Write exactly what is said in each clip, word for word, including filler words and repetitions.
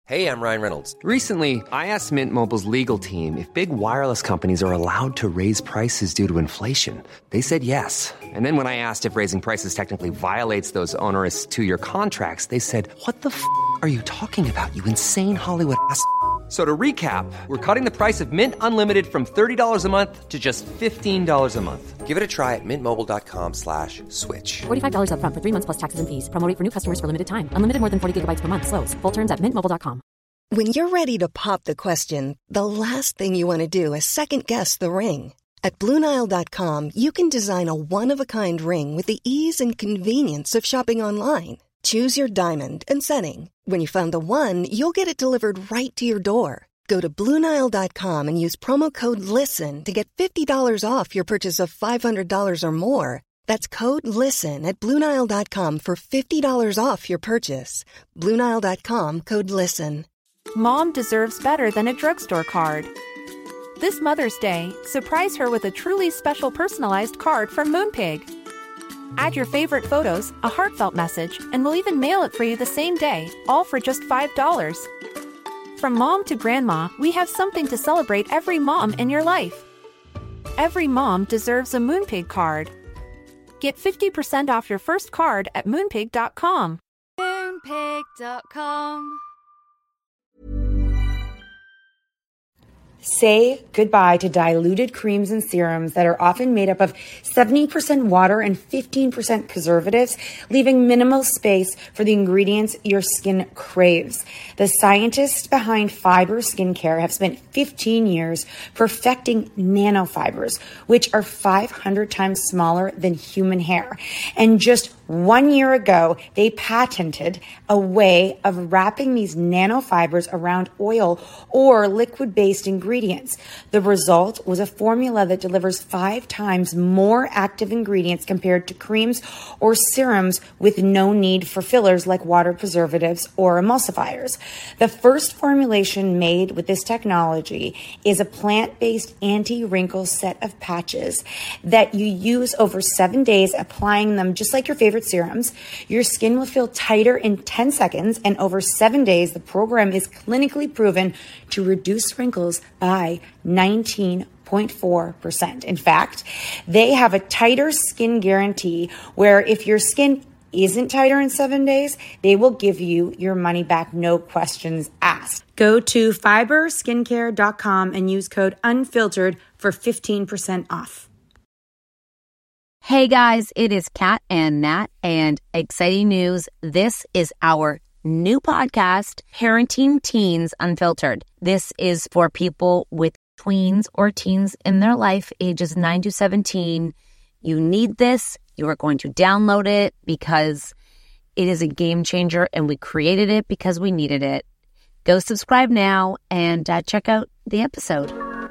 Hey, I'm Ryan Reynolds. Recently, I asked Mint Mobile's legal team if big wireless companies are allowed to raise prices due to inflation. They said yes. And then when I asked if raising prices technically violates those onerous two-year contracts, they said, what the f*** are you talking about, you insane Hollywood ass f- So to recap, we're cutting the price of Mint Unlimited from thirty dollars a month to just fifteen dollars a month. Give it a try at mintmobile.com slash switch. forty-five dollars up front for three months plus taxes and fees. Promo rate for new customers for limited time. Unlimited more than forty gigabytes per month. Slows full terms at mint mobile dot com. When you're ready to pop the question, the last thing you want to do is second-guess the ring. At Blue Nile dot com, you can design a one-of-a-kind ring with the ease and convenience of shopping online. Choose your diamond and setting. When you find the one, you'll get it delivered right to your door. Go to Blue Nile dot com and use promo code LISTEN to get fifty dollars off your purchase of five hundred dollars or more. That's code LISTEN at Blue Nile dot com for fifty dollars off your purchase. Blue Nile dot com, code LISTEN. Mom deserves better than a drugstore card. This Mother's Day, surprise her with a truly special personalized card from Moonpig. Add your favorite photos, a heartfelt message, and we'll even mail it for you the same day, all for just five dollars. From mom to grandma, we have something to celebrate every mom in your life. Every mom deserves a Moonpig card. Get fifty percent off your first card at moonpig dot com. moonpig dot com. Say goodbye to diluted creams and serums that are often made up of seventy percent water and fifteen percent preservatives, leaving minimal space for the ingredients your skin craves. The scientists behind Fiber Skincare have spent fifteen years perfecting nanofibers, which are five hundred times smaller than human hair. And just one year ago, they patented a way of wrapping these nanofibers around oil or liquid-based ingredients. The result was a formula that delivers five times more active ingredients compared to creams or serums with no need for fillers like water preservatives or emulsifiers. The first formulation made with this technology is a plant-based anti-wrinkle set of patches that you use over seven days, applying them just like your favorite serums. Your skin will feel tighter in ten seconds, and over seven days, the program is clinically proven to reduce wrinkles by nineteen point four percent. In fact, they have a tighter skin guarantee where if your skin isn't tighter in seven days, they will give you your money back, no questions asked. Go to fiber skincare dot com and use code UNFILTERED for fifteen percent off. Hey guys, it is Kat and Nat, and exciting news. This is our new podcast, Parenting Teens Unfiltered. This is for people with tweens or teens in their life, ages nine to seventeen. You need this. You are going to download it because it is a game changer, and we created it because we needed it. Go subscribe now and uh, check out the episode.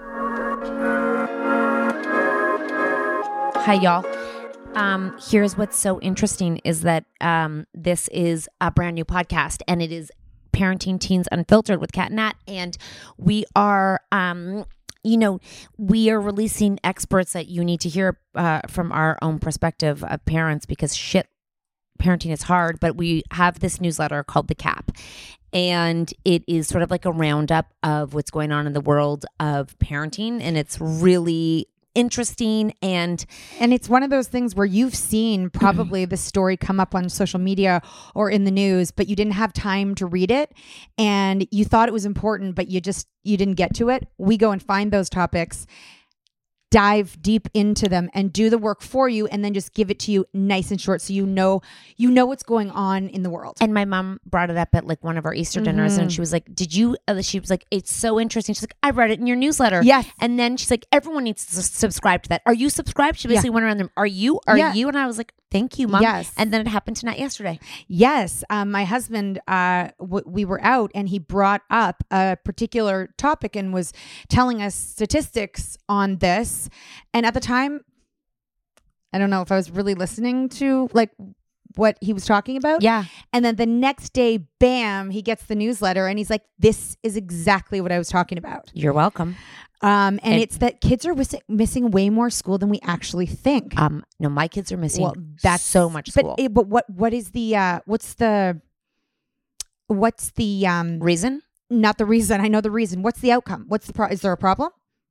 Hi, y'all. Um, here's what's so interesting is that um, this is a brand new podcast, and it is Parenting Teens Unfiltered with Kat and Nat, and we are, um, you know, we are releasing experts that you need to hear uh, from our own perspective of parents, because shit, parenting is hard. But we have this newsletter called The Cap, and it is sort of like a roundup of what's going on in the world of parenting, and it's really interesting. And and it's one of those things where you've seen probably the story come up on social media or in the news, but you didn't have time to read it, and you thought it was important, but you just you didn't get to it. We go and find those topics, dive deep into them, and do the work for you, and then just give it to you nice and short, so you know you know what's going on in the world. And my mom brought it up at like one of our Easter dinners, mm-hmm. and she was like, did you uh, she was like, it's so interesting. She's like, I read it in your newsletter. Yes. And then she's like, everyone needs to s- subscribe to that. Are you subscribed? She basically yeah. went around them, are you are yeah. you? And I was like, thank you, Mom. Yes. And then it happened tonight yesterday. Yes. Um, my husband, uh, w- we were out, and he brought up a particular topic and was telling us statistics on this. And at the time, I don't know if I was really listening to like what he was talking about. Yeah. And then the next day, bam, he gets the newsletter, and he's like, this is exactly what I was talking about. You're welcome. Um, and, and it's that kids are wiss- missing way more school than we actually think. Um, no, my kids are missing well, that's so much school. But, but what what is the uh, what's the what's the um reason? Not the reason. I know the reason. What's the outcome? What's the pro- is there a problem?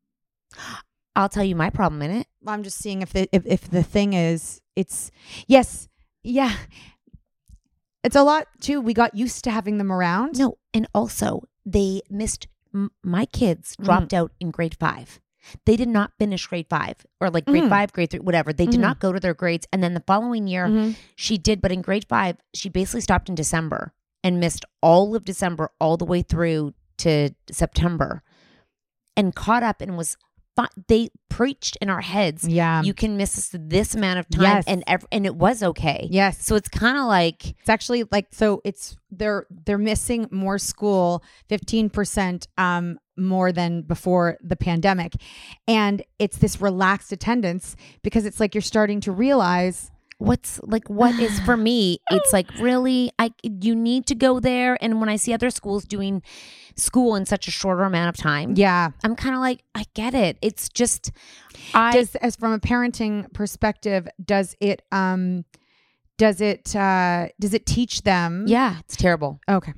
I'll tell you my problem in it. I'm just seeing if the if, if the thing is it's yes, yeah. It's a lot too. We got used to having them around. No, and also they missed m- my kids dropped mm. out in grade five. They did not finish grade five or like grade mm. five, grade three, whatever. They did mm. not go to their grades. And then the following year mm-hmm. she did, but in grade five, she basically stopped in December and missed all of December all the way through to September and caught up and was fun. They preached in our heads. Yeah. You can miss this, this amount of time. Yes. And ev- and it was okay. Yes. So it's kind of like. It's actually like, so it's, they're, they're missing more school, fifteen percent um, more than before the pandemic. And it's this relaxed attendance because it's like you're starting to realize what's like what is for me. It's like, really, I you need to go there. And when I see other schools doing school in such a shorter amount of time, yeah, I'm kind of like, I get it. It's just, I does, as from a parenting perspective, does it um does it uh does it teach them? Yeah, it's terrible. Okay.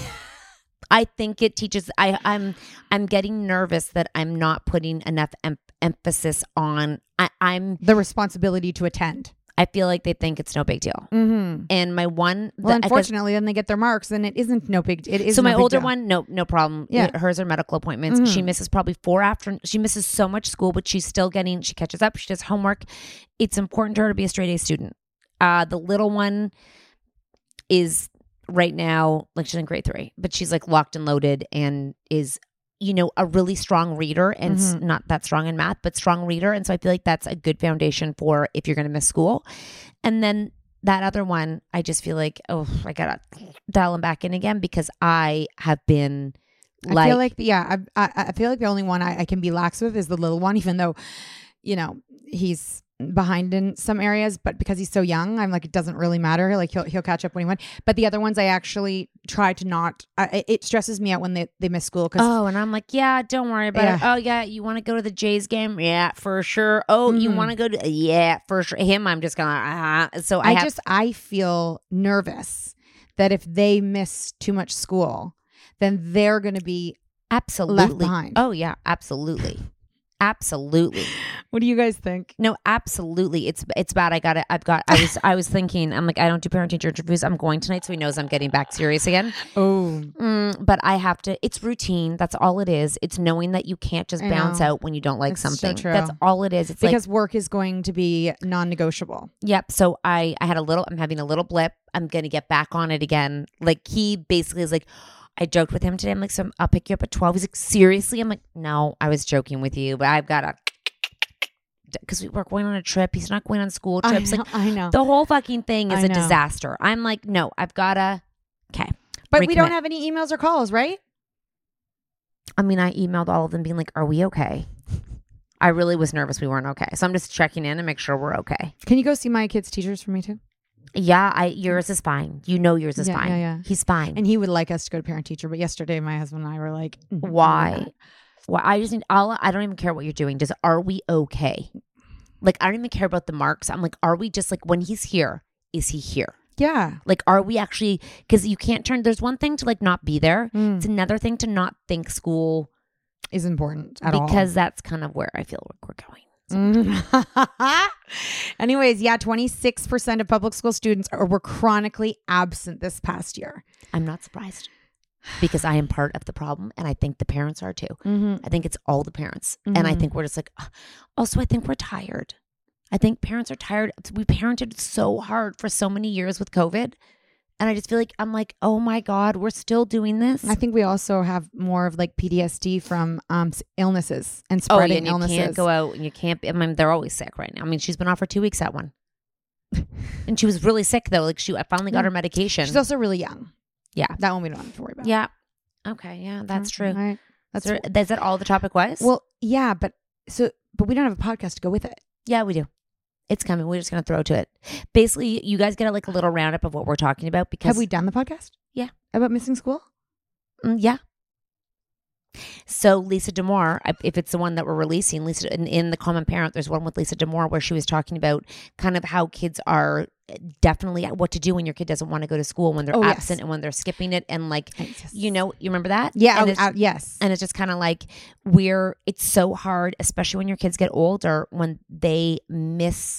I think it teaches. I, I'm I'm getting nervous that I'm not putting enough em- emphasis on. I, I'm the responsibility to attend. I feel like they think it's no big deal. Mm-hmm. And my one, well, the, unfortunately, then they get their marks, and it isn't no big. It is so. No my big older deal. one, no, no problem. Yeah, hers are medical appointments. Mm-hmm. She misses probably four after. She misses so much school, but she's still getting. She catches up. She does homework. It's important to her to be a straight A student. Uh, the little one is right now, like she's in grade three, but she's like locked and loaded and is, you know, a really strong reader and mm-hmm. not that strong in math, but strong reader. And so I feel like that's a good foundation for if you're going to miss school. And then that other one, I just feel like, oh, I got to dial him back in again because I have been like. I feel like, yeah, I, I, I feel like the only one I, I can be lax with is the little one, even though, you know, he's behind in some areas, but because he's so young, I'm like, it doesn't really matter. Like he'll he'll catch up when he went. But the other ones, I actually try to not. I, it stresses me out when they, they miss school. Cause, oh, and I'm like, yeah, don't worry about yeah. it. Oh yeah, you want to go to the Jays game? Yeah, for sure. Oh, mm-hmm. you want to go to? Yeah, for sure. Him, I'm just gonna. Uh, so I, I have, just I feel nervous that if they miss too much school, then they're going to be absolutely left behind. Oh yeah, absolutely. Absolutely. What do you guys think? No, absolutely. It's it's bad. I got it. I've got. I was I was thinking. I'm like, I don't do parent teacher interviews. I'm going tonight, so he knows I'm getting back serious again. Oh, mm, but I have to. It's routine. That's all it is. It's knowing that you can't just I bounce know. out when you don't like It's something. so true. That's all it is. It's because like, work is going to be non-negotiable. Yep. So I I had a little. I'm having a little blip. I'm gonna get back on it again. Like he basically is like. I joked with him today. I'm like, so I'll pick you up at twelve. He's like, seriously? I'm like, no, I was joking with you, but I've got to, because we were going on a trip. He's not going on school trips. I know, like, I know. The whole fucking thing is I a know. disaster. I'm like, no, I've got to, okay. But recommit. we don't have any emails or calls, right? I mean, I emailed all of them being like, are we okay? I really was nervous we weren't okay. So I'm just checking in and make sure we're okay. Can you go see my kids' teachers for me too? Yeah, I yours is fine. You know yours is Yeah, fine. yeah, yeah. He's fine. And he would like us to go to parent teacher, but yesterday my husband and I were like, mm, why? Why? I just need. I'll, I don't even care what you're doing. Just are we okay? Like I don't even care about the marks. I'm like, are we just like when he's here? Is he here? Yeah. Like, are we actually? Because you can't turn. There's one thing to like not be there. Mm. It's another thing to not think school is important at because all. Because that's kind of where I feel like we're going. Mm. Anyways, yeah, twenty-six percent of public school students are, were chronically absent this past year. I'm not surprised because I am part of the problem and I think the parents are too. Mm-hmm. I think it's all the parents. Mm-hmm. And I think we're just like, also, I think we're tired. I think parents are tired. We parented so hard for so many years with COVID. And I just feel like, I'm like, oh my God, we're still doing this. I think we also have more of like P T S D from um, illnesses and spreading oh, yeah, and you illnesses. You can't go out and you can't be, I mean, they're always sick right now. I mean, she's been off for two weeks at one. And she was really sick though. Like she, I finally got her medication. She's also really young. Yeah. That one we don't have to worry about. Yeah. Okay. Yeah, that's true. All right. That's so, is that all the topic was? Well, yeah, but so, but we don't have a podcast to go with it. Yeah, we do. It's coming. We're just going to throw to it. Basically, you guys get like a little roundup of what we're talking about because have we done the podcast? Yeah. About missing school? Mm, yeah. So Lisa D'Amour, I- if it's the one that we're releasing, Lisa in, in the Common Parent, there's one with Lisa D'Amour where she was talking about kind of how kids are definitely what to do when your kid doesn't want to go to school, when they're Oh, yes. absent and when they're skipping it, and like Yes. you know, you remember that? Yeah. And oh, it's- uh, yes. And it's just kind of like we're, it's so hard, especially when your kids get older, when they miss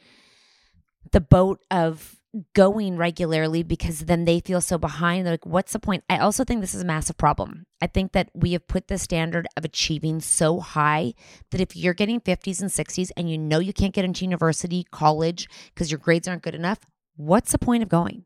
the boat of going regularly because then they feel so behind. They're like, what's the point? I also think this is a massive problem. I think that we have put the standard of achieving so high that if you're getting fifties and sixties and you know you can't get into university, college, because your grades aren't good enough, what's the point of going?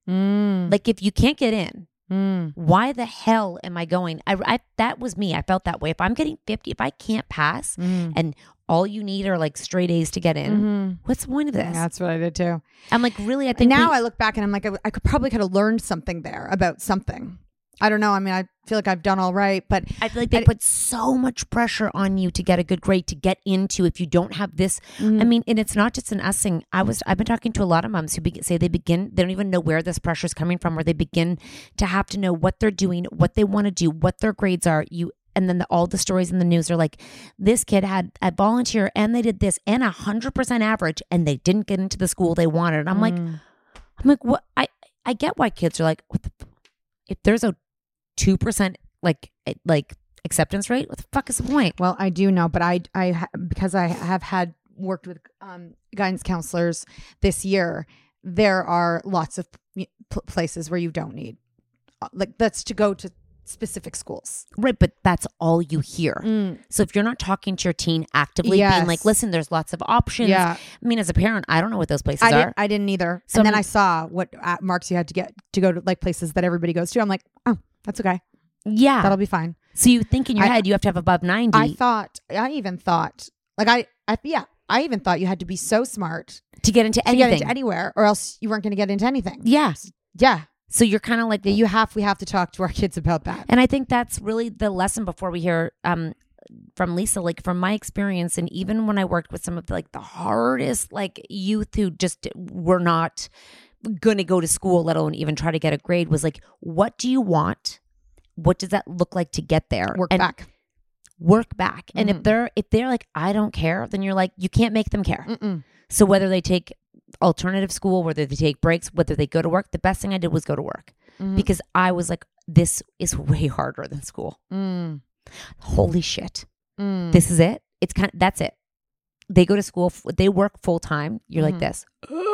Mm. Like if you can't get in, Mm. why the hell am I going? I, I that was me. I felt that way. If I'm getting fifty, if I can't pass Mm. and all you need are like straight A's to get in, Mm-hmm. what's the point of this? Yeah, that's what I did too. I'm like, really? I think now we- I look back and I'm like, I, I could probably could have learned something there about something. I don't know. I mean, I feel like I've done all right, but I feel like they I- put so much pressure on you to get a good grade, to get into if you don't have this. Mm. I mean, and it's not just an us thing. I was, I've been talking to a lot of moms who be, say they begin, they don't even know where this pressure is coming from, or they begin to have to know what they're doing, what they want to do, what their grades are. You, and then the, all the stories in the news are like, this kid had a volunteer and they did this and a hundred percent average and they didn't get into the school they wanted. And I'm like, Mm. I'm like, what? I, I get why kids are like, what the, f- if there's a two percent like like acceptance rate, what the fuck is the point? Well, I do know, but I, I, ha- because I have had worked with um, guidance counselors this year, there are lots of p- places where you don't need, uh, like that's to go to specific schools. Right, but that's all you hear. Mm. So if you're not talking to your teen actively, Yes. being like, listen, there's lots of options. Yeah. I mean, as a parent, I don't know what those places I are. didn't, I didn't either. So and then I'm- I saw what uh, marks you had to get to go to like places that everybody goes to. I'm like, oh, that's okay. yeah. That'll be fine. So you think in your I- head you have to have above ninety. I thought, I even thought, like I, I, yeah, I even thought you had to be so smart to get into to anything. get into anywhere, or else you weren't going to get into anything. yeah. Yeah. So you're kind of like, Yeah, you have. We have to talk to our kids about that. and I think that's really the lesson before we hear um, from Lisa, like from my experience. And even when I worked with some of the, like the hardest like youth who just were not going to go to school, let alone even try to get a grade, was like, what do you want? What does that look like to get there? Work and back. Work back. And if Mhm. they're if they're like, I don't care, then you're like, you can't make them care. Mm-mm. So whether they take alternative school, whether they take breaks, whether they go to work, the best thing I did was go to work Mhm. because I was like, this is way harder than school. Mm. Holy shit. Mm. This is it. It's kind of, that's it. They go to school, f- they work full time. You're like Mhm. this.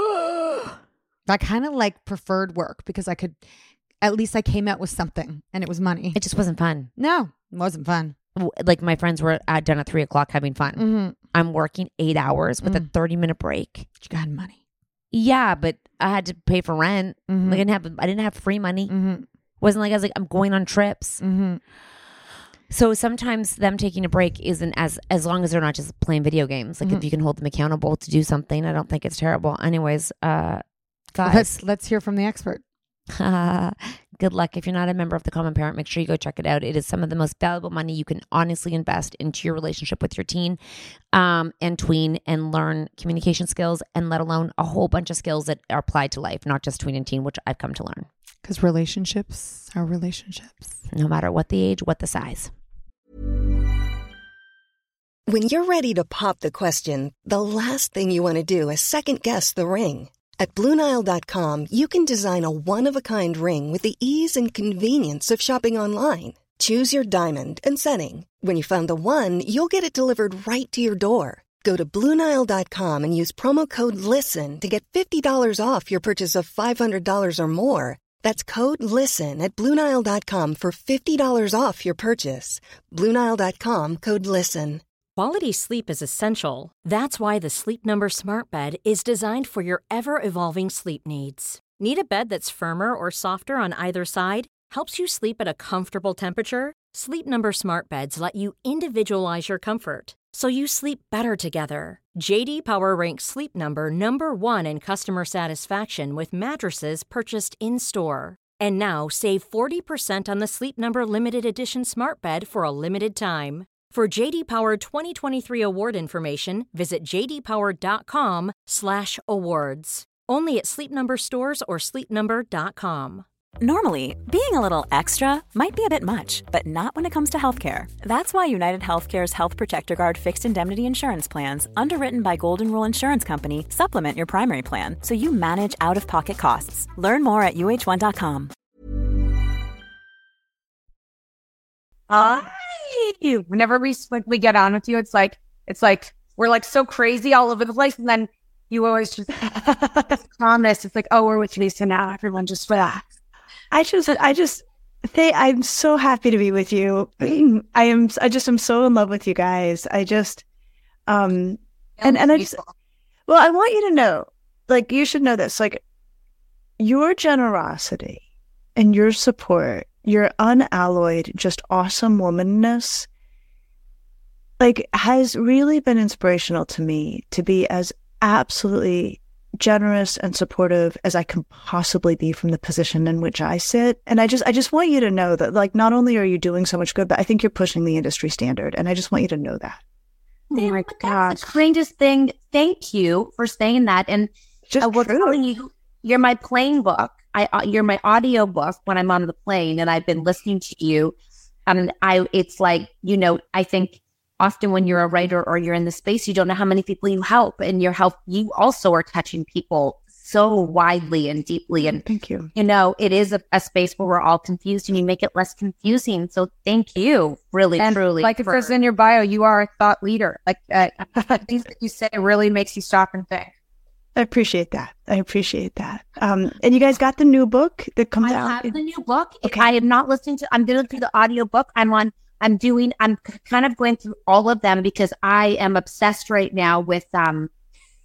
I kind of like preferred work because I could, at least I came out with something and it was money. It just wasn't fun. No, it wasn't fun. W- Like my friends were at done at three o'clock having fun. Mm-hmm. I'm working eight hours with a Mm. thirty minute break. You got money. Yeah, but I had to pay for rent. Mhm. I didn't have I didn't have free money. Mm-hmm. Wasn't like I was like I'm going on trips. Mm-hmm. So sometimes them taking a break isn't as as long as they're not just playing video games. Like Mhm. if you can hold them accountable to do something, I don't think it's terrible. Anyways, uh, guys, Let's let's hear from the expert. good luck. If you're not a member of the Common Parent, make sure you go check it out. It is some of the most valuable money you can honestly invest into your relationship with your teen um, and tween, and learn communication skills, and let alone a whole bunch of skills that are applied to life, not just tween and teen, which I've come to learn. Because relationships are relationships. No matter what the age, what the size. When you're ready to pop the question, the last thing you want to do is second guess the ring. At Blue Nile dot com, you can design a one-of-a-kind ring with the ease and convenience of shopping online. Choose your diamond and setting. When you find the one, you'll get it delivered right to your door. Go to Blue Nile dot com and use promo code LISTEN to get fifty dollars off your purchase of five hundred dollars or more. That's code LISTEN at Blue Nile dot com for fifty dollars off your purchase. Blue Nile dot com, code LISTEN. Quality sleep is essential. That's why the Sleep Number Smart Bed is designed for your ever-evolving sleep needs. Need a bed that's firmer or softer on either side? Helps you sleep at a comfortable temperature? Sleep Number Smart Beds let you individualize your comfort, so you sleep better together. J D Power ranks Sleep Number number one in customer satisfaction with mattresses purchased in-store. And now save forty percent on the Sleep Number Limited Edition Smart Bed for a limited time. For J D Power twenty twenty-three award information, visit j d power dot com slash awards. Only at Sleep Number stores or sleep number dot com. Normally, being a little extra might be a bit much, but not when it comes to healthcare. That's why United Healthcare's Health Protector Guard fixed indemnity insurance plans, underwritten by Golden Rule Insurance Company, supplement your primary plan so you manage out-of-pocket costs. Learn more at U H one dot com. Hi. Whenever we when we get on with you, it's like it's like we're like so crazy all over the place, and then you always just promise. It's like, oh, we're with Lisa now. Everyone just relax. I just, I just, they, I'm so happy to be with you. I am, I just am so in love with you guys. I just, um, and, and I just, well, I want you to know, like, you should know this, like, your generosity and your support, your unalloyed, just awesome womanness, like, has really been inspirational to me to be as absolutely generous and supportive as I can possibly be from the position in which I sit. And I just I just want you to know that, like, not only are you doing so much good, but I think you're pushing the industry standard. And I just want you to know that. Oh my gosh. The kindest thing. Thank you for saying that. And just I was telling you, you're my plane book. I uh, you're my audio book when I'm on the plane, and I've been listening to you. And I it's like, you know, I think often when you're a writer or you're in the space, you don't know how many people you help, and your help, you also are touching people so widely and deeply. And thank you. You know, it is a, a space where we're all confused, and you make it less confusing. So thank you, really, and truly. Like for- it says in your bio, you are a thought leader. Like uh, things that you say really makes you stop and think. I appreciate that. I appreciate that. Um, and you guys got the new book that comes I out? I have the new book. Okay. I am not listening to, I'm going through the audio book. I'm on I'm doing, I'm kind of going through all of them because I am obsessed right now with um,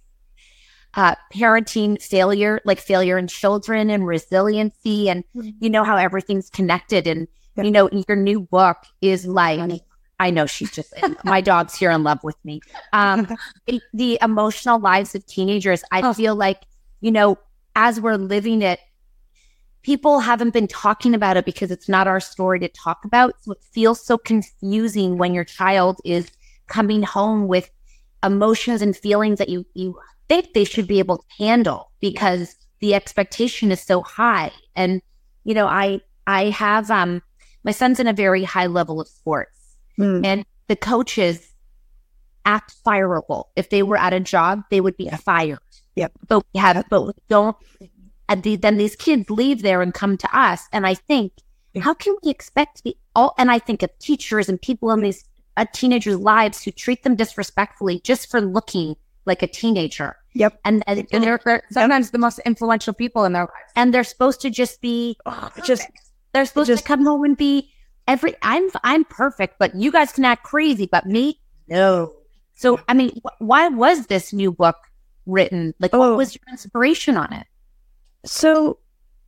uh, parenting failure, like failure in children and resiliency, and mm-hmm. you know how everything's connected. And, yeah. you know, your new book is like, I know she's just, my dog's here in love with me. Um, it, the emotional lives of teenagers, I oh. feel like, you know, as we're living it, people haven't been talking about it because it's not our story to talk about. So it feels so confusing when your child is coming home with emotions and feelings that you, you think they should be able to handle because the expectation is so high. And, you know, I, I have, um, my son's in a very high level of sports mm. and the coaches act fireable. If they were at a job, they would be fired. Yep. But we have, but we don't, And the, then these kids leave there and come to us. And I think, how can we expect to be all, and I think of teachers and people in these uh, teenagers' lives who treat them disrespectfully just for looking like a teenager. Yep. And, and, and they're, they're sometimes the most influential people in their lives. And they're supposed to just be, oh, just, they're supposed just, to come home and be every, I'm, I'm perfect, but you guys can act crazy, but me, no. So, I mean, wh- why was this new book written? Like, oh. what was your inspiration on it? So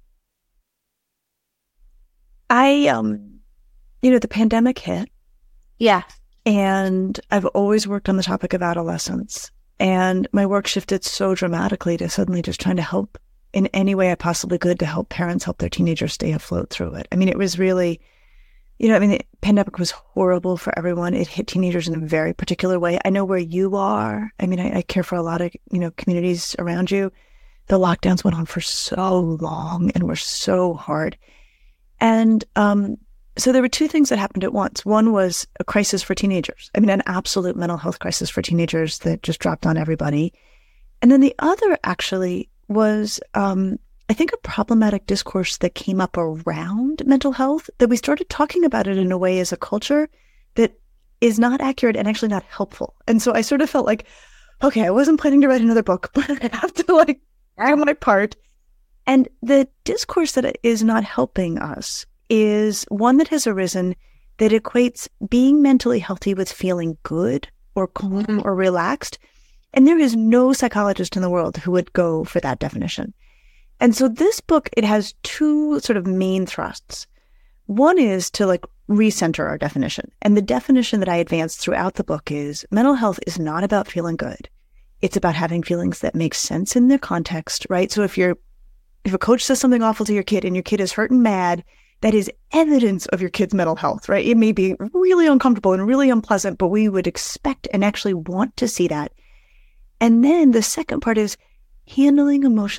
I, um, you know, the pandemic hit. Yeah. And I've always worked on the topic of adolescence. And my work shifted so dramatically to suddenly just trying to help in any way I possibly could to help parents help their teenagers stay afloat through it. I mean, it was really, you know, I mean, the pandemic was horrible for everyone. It hit teenagers in a very particular way. I know where you are. I mean, I, I care for a lot of, you know, communities around you. The lockdowns went on for so long and were so hard. And um, so there were two things that happened at once. One was a crisis for teenagers. I mean, an absolute mental health crisis for teenagers that just dropped on everybody. And then the other actually was, um, I think, a problematic discourse that came up around mental health, that we started talking about it in a way as a culture that is not accurate and actually not helpful. And so I sort of felt like, okay, I wasn't planning to write another book, but I have to like do my part. And the discourse that is not helping us is one that has arisen that equates being mentally healthy with feeling good or calm mm-hmm. or relaxed. And there is no psychologist in the world who would go for that definition. And so this book, it has two sort of main thrusts. One is to like recenter our definition. And the definition that I advance throughout the book is mental health is not about feeling good. It's about having feelings that make sense in their context, right? So if you're, if a coach says something awful to your kid and your kid is hurt and mad, that is evidence of your kid's mental health, right? It may be really uncomfortable and really unpleasant, but we would expect and actually want to see that. And then the second part is handling emotions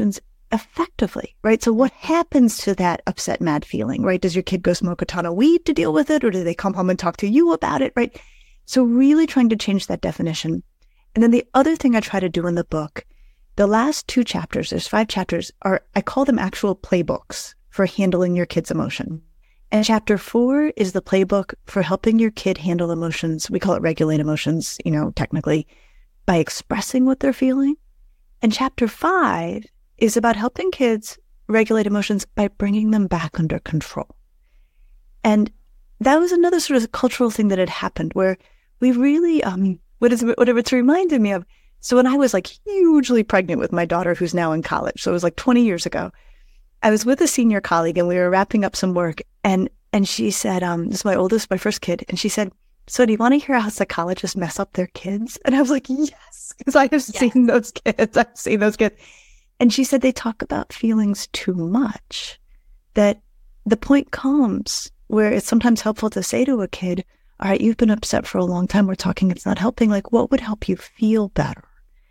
effectively, right? So what happens to that upset, mad feeling, right? Does your kid go smoke a ton of weed to deal with it? Or do they come home and talk to you about it, right? So really trying to change that definition. And then the other thing I try to do in the book, the last two chapters, there's five chapters, are, I call them actual playbooks for handling your kid's emotion. And chapter four is the playbook for helping your kid handle emotions. We call it regulate emotions, you know, technically, by expressing what they're feeling. And chapter five is about helping kids regulate emotions by bringing them back under control. And that was another sort of cultural thing that had happened where we really, um, what is whatever it's reminded me of. So when I was like hugely pregnant with my daughter, who's now in college, so it was like twenty years ago, I was with a senior colleague and we were wrapping up some work, and and she said, um, this is my oldest, my first kid, and she said, so do you want to hear how psychologists mess up their kids? And I was like, yes, because I have yes. seen those kids. I've seen those kids. And she said they talk about feelings too much, that the point comes where it's sometimes helpful to say to a kid, all right, you've been upset for a long time. We're talking, it's not helping. Like, what would help you feel better?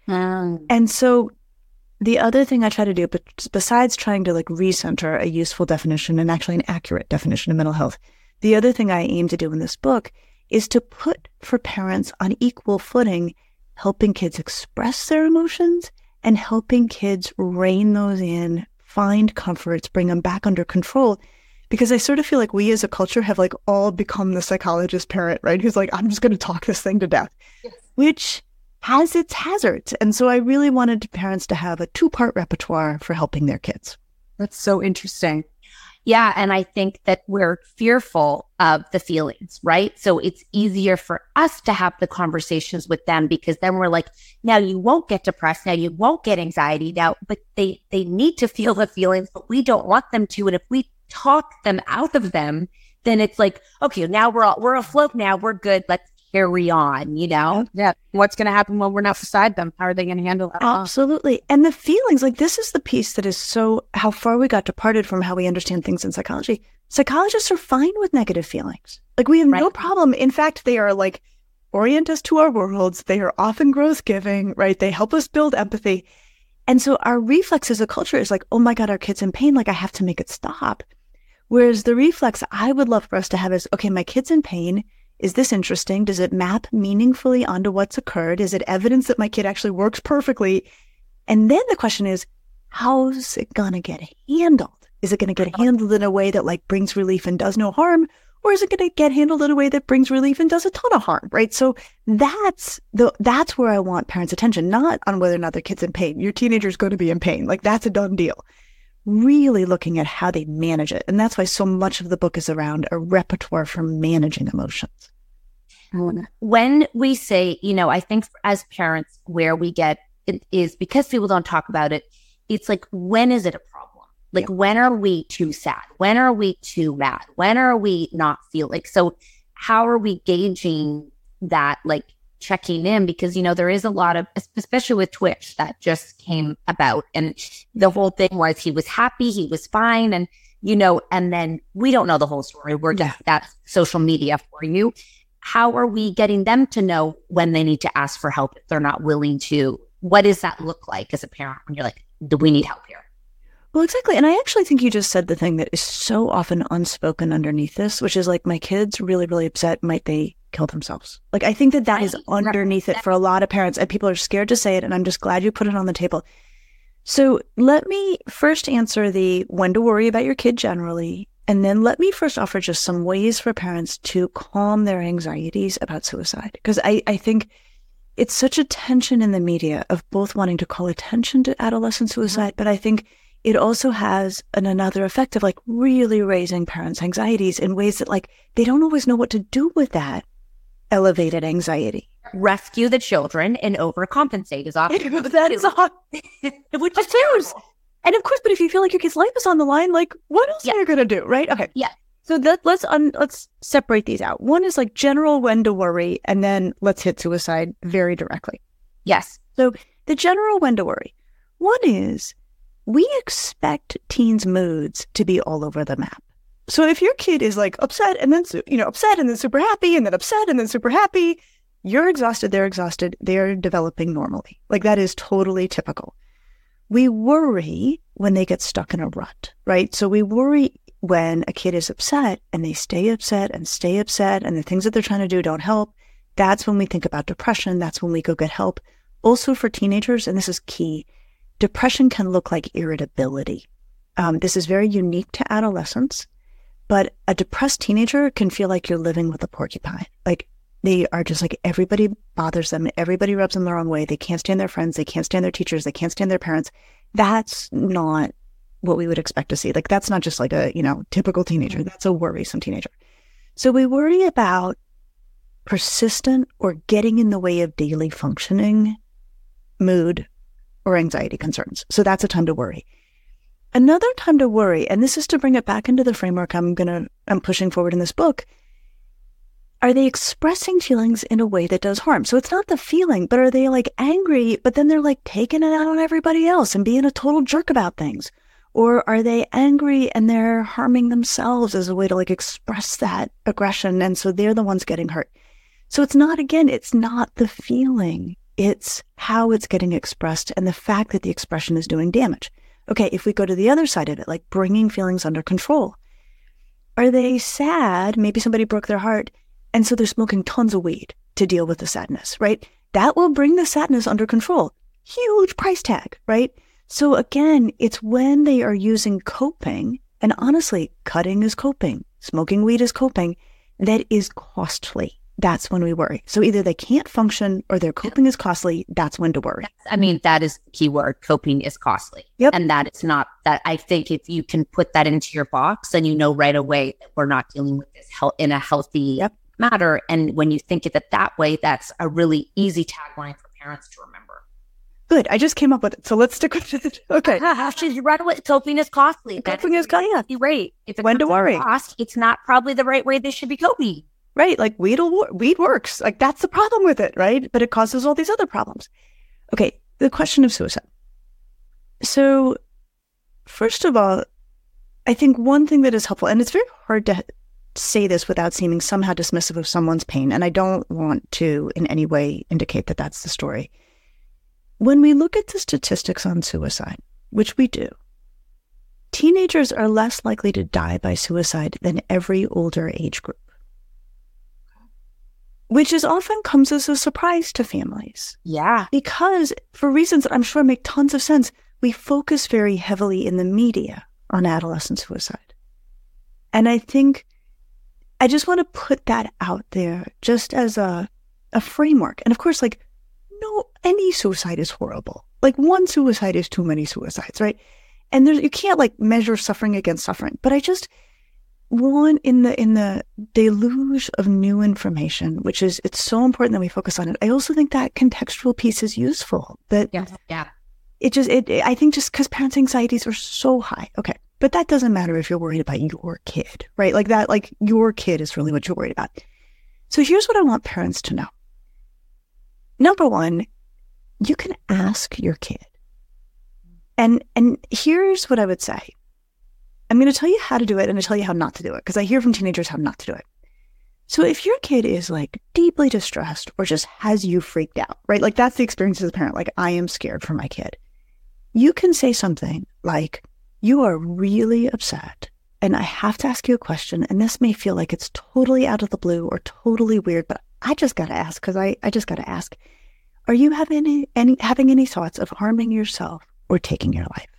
Mm. And so the other thing I try to do, but besides trying to like recenter a useful definition and actually an accurate definition of mental health, the other thing I aim to do in this book is to put for parents on equal footing, helping kids express their emotions and helping kids rein those in, find comforts, bring them back under control. Because I sort of feel like we as a culture have like all become the psychologist parent, right? Who's like, I'm just going to talk this thing to death, yes. which has its hazards. And so I really wanted parents to have a two-part repertoire for helping their kids. That's so interesting. Yeah. And I think that we're fearful of the feelings, right? So it's easier for us to have the conversations with them because then we're like, now you won't get depressed. Now you won't get anxiety now, but they, they need to feel the feelings, but we don't want them to. And if we talk them out of them, then it's like, okay, now we're all, we're afloat now. We're good. Let's carry on, you know? Yeah. What's going to happen when we're not beside them? How are they going to handle that? Absolutely. And the feelings, like this is the piece that is so, how far we got departed from how we understand things in psychology. Psychologists are fine with negative feelings. Like we have right. no problem. In fact, they are like, orient us to our worlds. They are often growth giving, right? They help us build empathy. And so our reflex as a culture is like, oh my God, our kid's in pain. Like I have to make it stop. Whereas the reflex I would love for us to have is, okay, my kid's in pain. Is this interesting? Does it map meaningfully onto what's occurred? Is it evidence that my kid actually works perfectly? And then the question is, how's it going to get handled? Is it going to get handled in a way that like brings relief and does no harm? Or is it going to get handled in a way that brings relief and does a ton of harm, right? So that's the that's where I want parents' attention, not on whether or not their kid's in pain. Your teenager's going to be in pain. Like that's a done deal. Really looking at how they manage it. And that's why so much of the book is around a repertoire for managing emotions. When we say, you know, I think as parents, where we get it is because people don't talk about it, it's like, when is it a problem? Like, yeah. when are we too sad? When are we too mad? When are we not feeling? So how are we gauging that, like checking in? Because, you know, there is a lot of, especially with Twitch, that just came about. And the whole thing was he was happy, he was fine. And, you know, and then we don't know the whole story. We're just, yeah. that's social media for you. How are we getting them to know when they need to ask for help if they're not willing to? What does that look like as a parent when you're like, do we need help here? Well, exactly. And I actually think you just said the thing that is so often unspoken underneath this, which is like, my kid's really, really upset. Might they kill themselves? Like, I think that that is underneath it for a lot of parents, and people are scared to say it. And I'm just glad you put it on the table. So let me first answer the when to worry about your kid generally. And then let me first offer just some ways for parents to calm their anxieties about suicide. Because I, I think it's such a tension in the media of both wanting to call attention to adolescent suicide, but I think it also has an, another effect of like really raising parents' anxieties in ways that like they don't always know what to do with that elevated anxiety. Rescue the children and overcompensate is often. That's often. Which is terrible. And of course, but if you feel like your kid's life is on the line, like what else yeah. are you going to do, right? Okay. Yeah. So that, let's un, let's separate these out. One is like general when to worry, and then let's hit suicide very directly. Yes. So the general when to worry. One is we expect teens' moods to be all over the map. So if your kid is like upset and then, you know, upset and then super happy and then upset and then super happy, you're exhausted, they're exhausted, they're developing normally. Like that is totally typical. We worry when they get stuck in a rut, right? So we worry when a kid is upset and they stay upset and stay upset and the things that they're trying to do don't help. That's when we think about depression. That's when we go get help. Also for teenagers, and this is key, depression can look like irritability. Um, this is very unique to adolescence, but a depressed teenager can feel like you're living with a porcupine. Like they are just like, everybody bothers them. Everybody rubs them the wrong way. They can't stand their friends. They can't stand their teachers. They can't stand their parents. That's not what we would expect to see. Like that's not just like a, you know, typical teenager. That's a worrisome teenager. So we worry about persistent or getting in the way of daily functioning, mood, or anxiety concerns. So that's a time to worry. Another time to worry, and this is to bring it back into the framework I'm gonna I'm pushing forward in this book, are they expressing feelings in a way that does harm? So it's not the feeling, but are they like angry, but then they're like taking it out on everybody else and being a total jerk about things? Or are they angry and they're harming themselves as a way to like express that aggression, and so they're the ones getting hurt? So it's not, again, it's not the feeling, it's how it's getting expressed and the fact that the expression is doing damage. Okay, if we go to the other side of it, like bringing feelings under control, are they sad? Maybe somebody broke their heart, and so they're smoking tons of weed to deal with the sadness, right? That will bring the sadness under control. Huge price tag, right? So again, it's when they are using coping, and honestly, cutting is coping, smoking weed is coping, that is costly. That's when we worry. So either they can't function or their coping is costly. That's when to worry. I mean, that is the key word. Coping is costly. Yep. And that it's not that. I think if you can put that into your box, then you know right away that we're not dealing with this he- in a healthy yep. matter. And when you think of it that way, that's a really easy tagline for parents to remember. Good. I just came up with it. So let's stick with it. Okay. She's right away. Coping is costly. Coping is costly. Right. If it when to worry. Cost, it's not probably the right way they should be coping. Right, like weed, weed works. Like that's the problem with it, right? But it causes all these other problems. Okay, the question of suicide. So, first of all, I think one thing that is helpful, and it's very hard to say this without seeming somehow dismissive of someone's pain, and I don't want to in any way indicate that that's the story. When we look at the statistics on suicide, which we do, teenagers are less likely to die by suicide than every older age group. Which is often comes as a surprise to families. Yeah. Because for reasons that I'm sure make tons of sense, we focus very heavily in the media on adolescent suicide. And I think I just want to put that out there just as a a framework. And of course, like, no, any suicide is horrible. Like one suicide is too many suicides, right? And there's you can't like measure suffering against suffering. But I just One, in the in the deluge of new information, which is, it's so important that we focus on it. I also think that contextual piece is useful. That yes, yeah, it just it, it I think just because parents' anxieties are so high, okay, but that doesn't matter if you're worried about your kid, right? Like that, like your kid is really what you're worried about. So here's what I want parents to know. Number one, you can ask your kid, and and here's what I would say. I'm going to tell you how to do it and I tell you how not to do it, because I hear from teenagers how not to do it. So if your kid is like deeply distressed or just has you freaked out, right? Like that's the experience as a parent. Like, I am scared for my kid. You can say something like, you are really upset and I have to ask you a question. And this may feel like it's totally out of the blue or totally weird, but I just got to ask because I, I just got to ask, are you having any, any, having any thoughts of harming yourself or taking your life?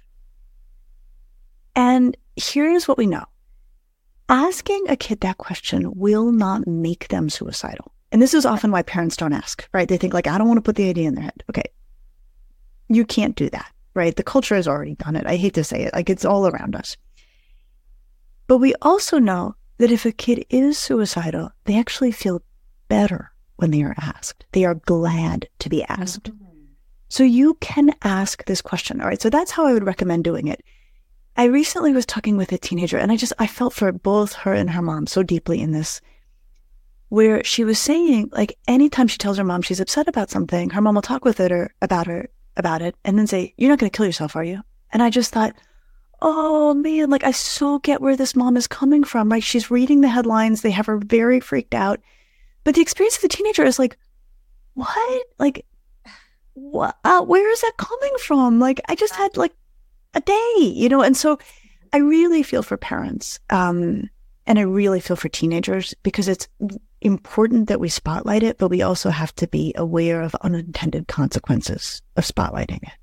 And here's what we know. Asking a kid that question will not make them suicidal. And this is often why parents don't ask, right? They think like, I don't want to put the idea in their head. Okay. You can't do that, right? The culture has already done it. I hate to say it. Like it's all around us. But we also know that if a kid is suicidal, they actually feel better when they are asked. They are glad to be asked. Mm-hmm. So you can ask this question. All right. So that's how I would recommend doing it. I recently was talking with a teenager and I just, I felt for both her and her mom so deeply in this, where she was saying like anytime she tells her mom she's upset about something, her mom will talk with it or about her, about it and then say, you're not going to kill yourself, are you? And I just thought, oh man, like I so get where this mom is coming from, right? She's reading the headlines. They have her very freaked out. But the experience of the teenager is like, what? Like, what, uh, where is that coming from? Like, I just had like a day, you know? And so I really feel for parents. Um, and I really feel for teenagers because it's important that we spotlight it, but we also have to be aware of unintended consequences of spotlighting it.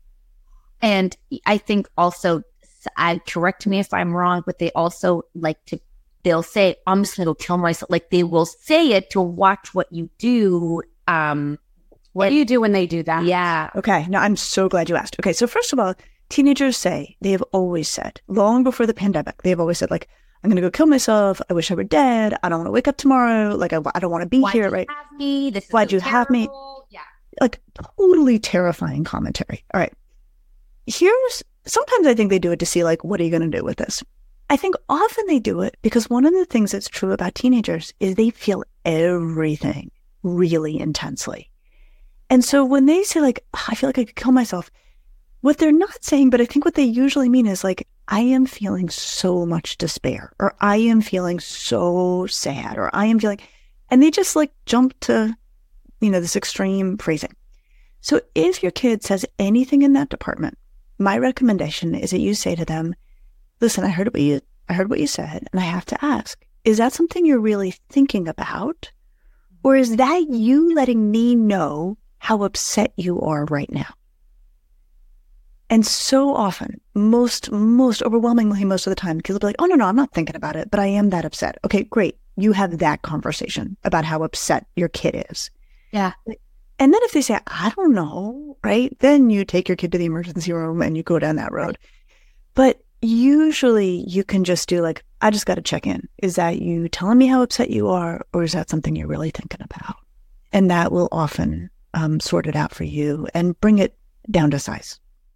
And I think also, I correct me if I'm wrong, but they also like to, they'll say, I'm just going to go kill myself. Like they will say it to watch what you do. Um, what do you do when they do that? Yeah. Okay. Now, I'm so glad you asked. Okay. So first of all, teenagers say, they have always said, long before the pandemic, they have always said like, I'm going to go kill myself. I wish I were dead. I don't want to wake up tomorrow. Like, I, I don't want to be Why'd here, you right? Have me? This is Why'd so you have me? Yeah. Like, totally terrifying commentary. All right. Here's, sometimes I think they do it to see, like, what are you going to do with this? I think often they do it because one of the things that's true about teenagers is they feel everything really intensely. And so when they say, like, oh, I feel like I could kill myself, what they're not saying, but I think what they usually mean is like, I am feeling so much despair, or I am feeling so sad, or I am feeling, and they just like jump to, you know, this extreme phrasing. So if your kid says anything in that department, my recommendation is that you say to them, listen, I heard what you, I heard what you said, and I have to ask, is that something you're really thinking about? Or is that you letting me know how upset you are right now? And so often, most, most overwhelmingly, most of the time, kids will be like, oh, no, no, I'm not thinking about it, but I am that upset. Okay, great. You have that conversation about how upset your kid is. Yeah. And then if they say, I don't know, right? Then you take your kid to the emergency room and you go down that road. But usually you can just do like, I just got to check in. Is that you telling me how upset you are, or is that something you're really thinking about? And that will often um, sort it out for you and bring it down to size.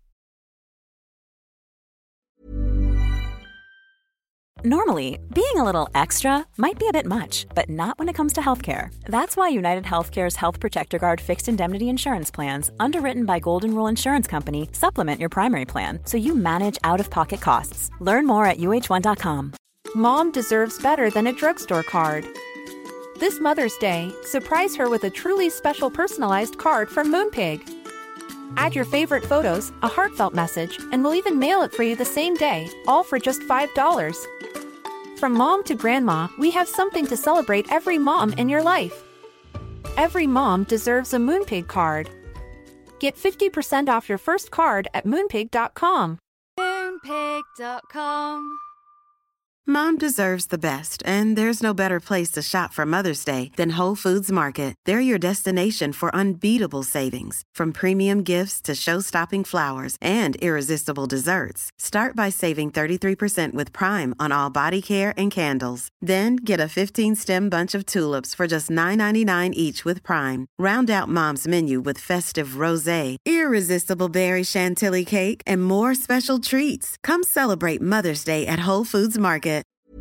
Normally, being a little extra might be a bit much, but not when it comes to healthcare. That's why United Healthcare's Health Protector Guard fixed indemnity insurance plans, underwritten by Golden Rule Insurance Company, supplement your primary plan so you manage out-of-pocket costs. Learn more at U H one dot com. Mom deserves better than a drugstore card. This Mother's Day, surprise her with a truly special personalized card from Moonpig. Add your favorite photos, a heartfelt message, and we'll even mail it for you the same day, all for just five dollars. From mom to grandma, we have something to celebrate every mom in your life. Every mom deserves a Moonpig card. Get fifty percent off your first card at moonpig dot com. Moonpig dot com. Mom deserves the best, and there's no better place to shop for Mother's Day than Whole Foods Market. They're your destination for unbeatable savings, from premium gifts to show-stopping flowers and irresistible desserts. Start by saving thirty-three percent with Prime on all body care and candles. Then get a fifteen-stem bunch of tulips for just nine ninety-nine each with Prime. Round out Mom's menu with festive rosé, irresistible berry chantilly cake, and more special treats. Come celebrate Mother's Day at Whole Foods Market.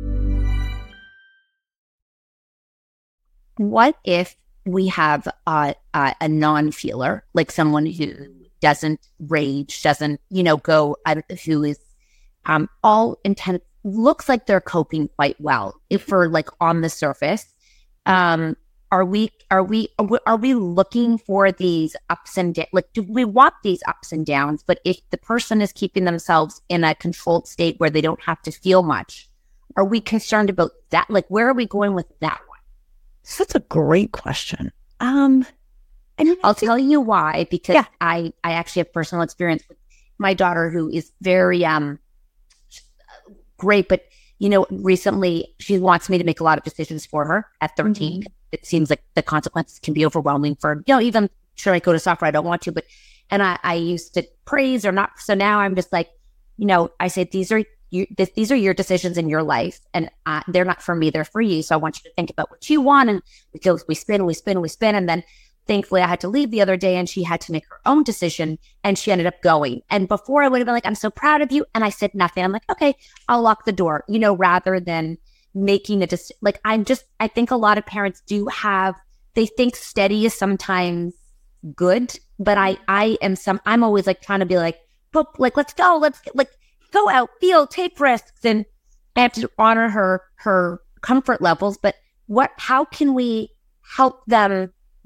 What if we have uh, uh, a non-feeler, like someone who doesn't rage, doesn't, you know, go, uh, who is um, all intent, looks like they're coping quite well, if for like on the surface. Um, are we, are we, are we looking for these ups and downs? Like, do we want these ups and downs? But if the person is keeping themselves in a controlled state where they don't have to feel much, are we concerned about that? Like, where are we going with that one? So that's a great question. Um, I mean, I'll tell you why, because yeah. I, I actually have personal experience with my daughter, who is very um great, but you know, recently she wants me to make a lot of decisions for her at thirteen. Mm-hmm. It seems like the consequences can be overwhelming for, you know, even should I go to soccer? I don't want to, but and I, I used to praise or not. So now I'm just like, you know, I say these are You, this, these are your decisions in your life, and uh, they're not for me, they're for you. So I want you to think about what you want. And we go, we spin, we spin, we spin. And then thankfully I had to leave the other day and she had to make her own decision, and she ended up going. And before I would have been like, I'm so proud of you. And I said nothing. I'm like, okay, I'll lock the door, you know, rather than making a decision. Like, I'm just, I think a lot of parents do have, they think steady is sometimes good, but I, I am some, I'm always like trying to be like, but like, let's go, let's like, go out, feel, take risks, and I have to honor her her comfort levels. But what? How can we help them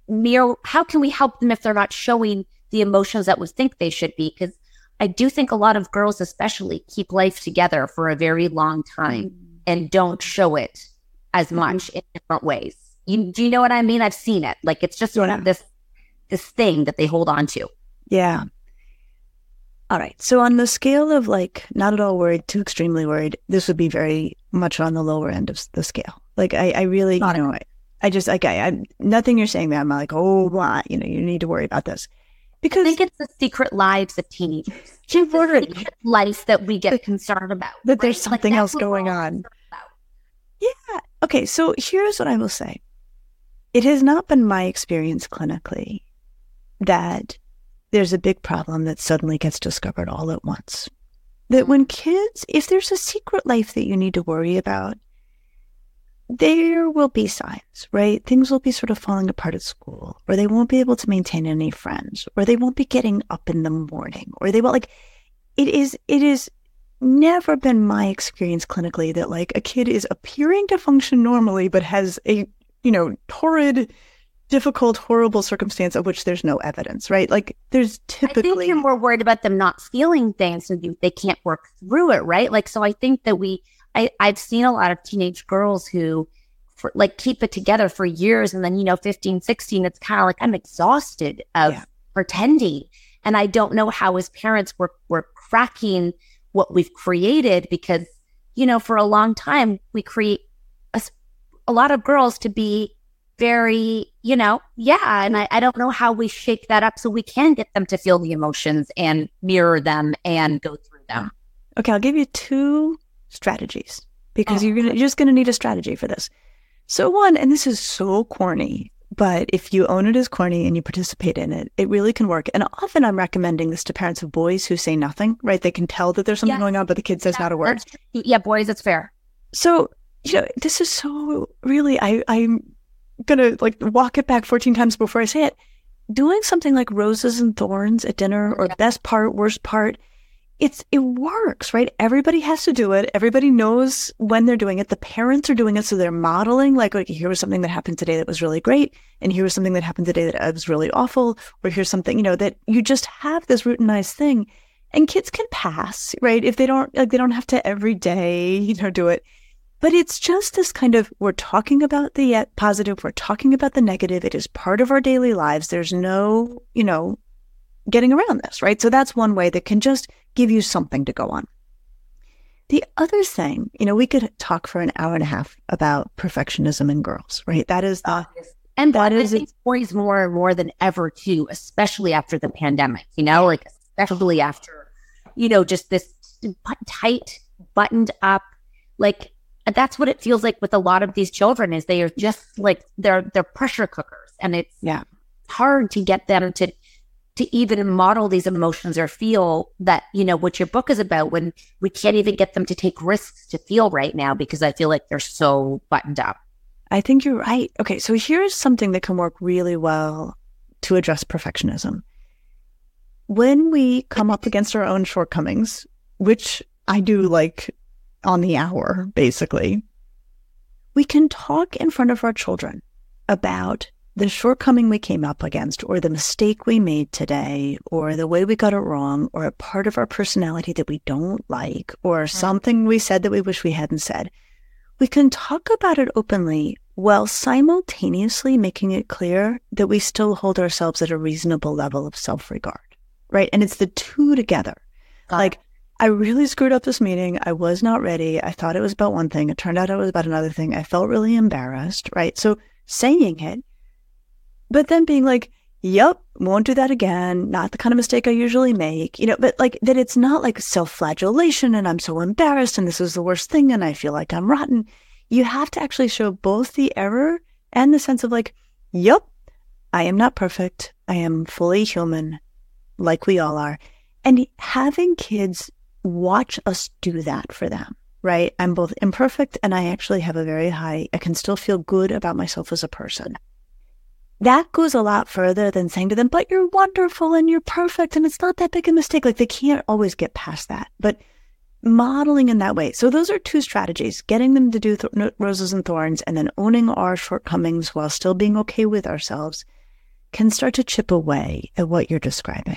mirror, how can we help them if they're not showing the emotions that we think they should be? Because I do think a lot of girls especially keep life together for a very long time mm-hmm. and don't show it as much mm-hmm. in different ways. You, do you know what I mean? I've seen it. Like, it's just sort of this, this thing that they hold on to. Yeah. All right. So on the scale of like not at all worried to extremely worried, this would be very much on the lower end of the scale. Like I, I really, you know, I, I just like I, I nothing you're saying that I'm like, oh, blah, you know, you need to worry about this because I think it's the secret lives of teenagers. It's the secret lives that we get concerned about. That right? there's something like, else going on. Yeah. Okay. So here's what I will say. It has not been my experience clinically that there's a big problem that suddenly gets discovered all at once. That when kids, if there's a secret life that you need to worry about, there will be signs, right? Things will be sort of falling apart at school, or they won't be able to maintain any friends, or they won't be getting up in the morning, or they won't like, it is, it is never been my experience clinically that like a kid is appearing to function normally, but has a, you know, torrid, difficult, horrible circumstance of which there's no evidence, right? Like there's typically... I think you're more worried about them not feeling things and so they can't work through it, right? Like, so I think that we, I, I've seen a lot of teenage girls who for, like keep it together for years. And then, you know, fifteen, sixteen, it's kind of like, I'm exhausted of yeah. pretending. And I don't know how as parents we're, we're cracking what we've created because, you know, for a long time, we create a, a lot of girls to be very, you know, yeah. And I, I don't know how we shake that up so we can get them to feel the emotions and mirror them and go through them. Okay, I'll give you two strategies because oh. you're gonna you're just gonna need a strategy for this. So one, and this is so corny, but if you own it as corny and you participate in it, it really can work. And often I'm recommending this to parents of boys who say nothing, right? They can tell that there's something yes. going on, but the kid says yeah, not a word. Yeah, boys, it's fair. So, you know, this is so really, I, I'm gonna like walk it back fourteen times before I say it. Doing something like roses and thorns at dinner or yeah. best part, worst part, it's it works, right? Everybody has to do it. Everybody knows when they're doing it. The parents are doing it, so they're modeling like, like here was something that happened today that was really great, and here was something that happened today that was really awful, or here's something, you know, that you just have this routinized thing, and kids can pass, right? If they don't like they don't have to every day, you know, do it. But it's just this kind of, we're talking about the positive, we're talking about the negative. It is part of our daily lives. There's no, you know, getting around this, right? So that's one way that can just give you something to go on. The other thing, you know, we could talk for an hour and a half about perfectionism in girls, right? That is the, and that is, I think boys more and more than ever too, especially after the pandemic, you know, like especially after, you know, just this tight, buttoned up, like, and that's what it feels like with a lot of these children is they are just like they're they're pressure cookers, and it's yeah hard to get them to to even model these emotions or feel that, you know, what your book is about when we can't even get them to take risks to feel right now because I feel like they're so buttoned up. I think you're right. Okay, so here's something that can work really well to address perfectionism. When we come up against our own shortcomings, which I do like on the hour, basically, we can talk in front of our children about the shortcoming we came up against or the mistake we made today or the way we got it wrong or a part of our personality that we don't like or something we said that we wish we hadn't said. We can talk about it openly while simultaneously making it clear that we still hold ourselves at a reasonable level of self-regard, right? And it's the two together. Got like, it. I really screwed up this meeting. I was not ready. I thought it was about one thing. It turned out it was about another thing. I felt really embarrassed, right? So saying it, but then being like, yep, won't do that again. Not the kind of mistake I usually make, you know, but like that it's not like self-flagellation and I'm so embarrassed and this is the worst thing and I feel like I'm rotten. You have to actually show both the error and the sense of like, yep, I am not perfect. I am fully human, like we all are. And having kids watch us do that for them, right? I'm both imperfect and I actually have a very high, I can still feel good about myself as a person. That goes a lot further than saying to them, but you're wonderful and you're perfect and it's not that big a mistake. Like they can't always get past that, but modeling in that way. So those are two strategies, getting them to do th- roses and thorns and then owning our shortcomings while still being okay with ourselves. can start to chip away at what you're describing.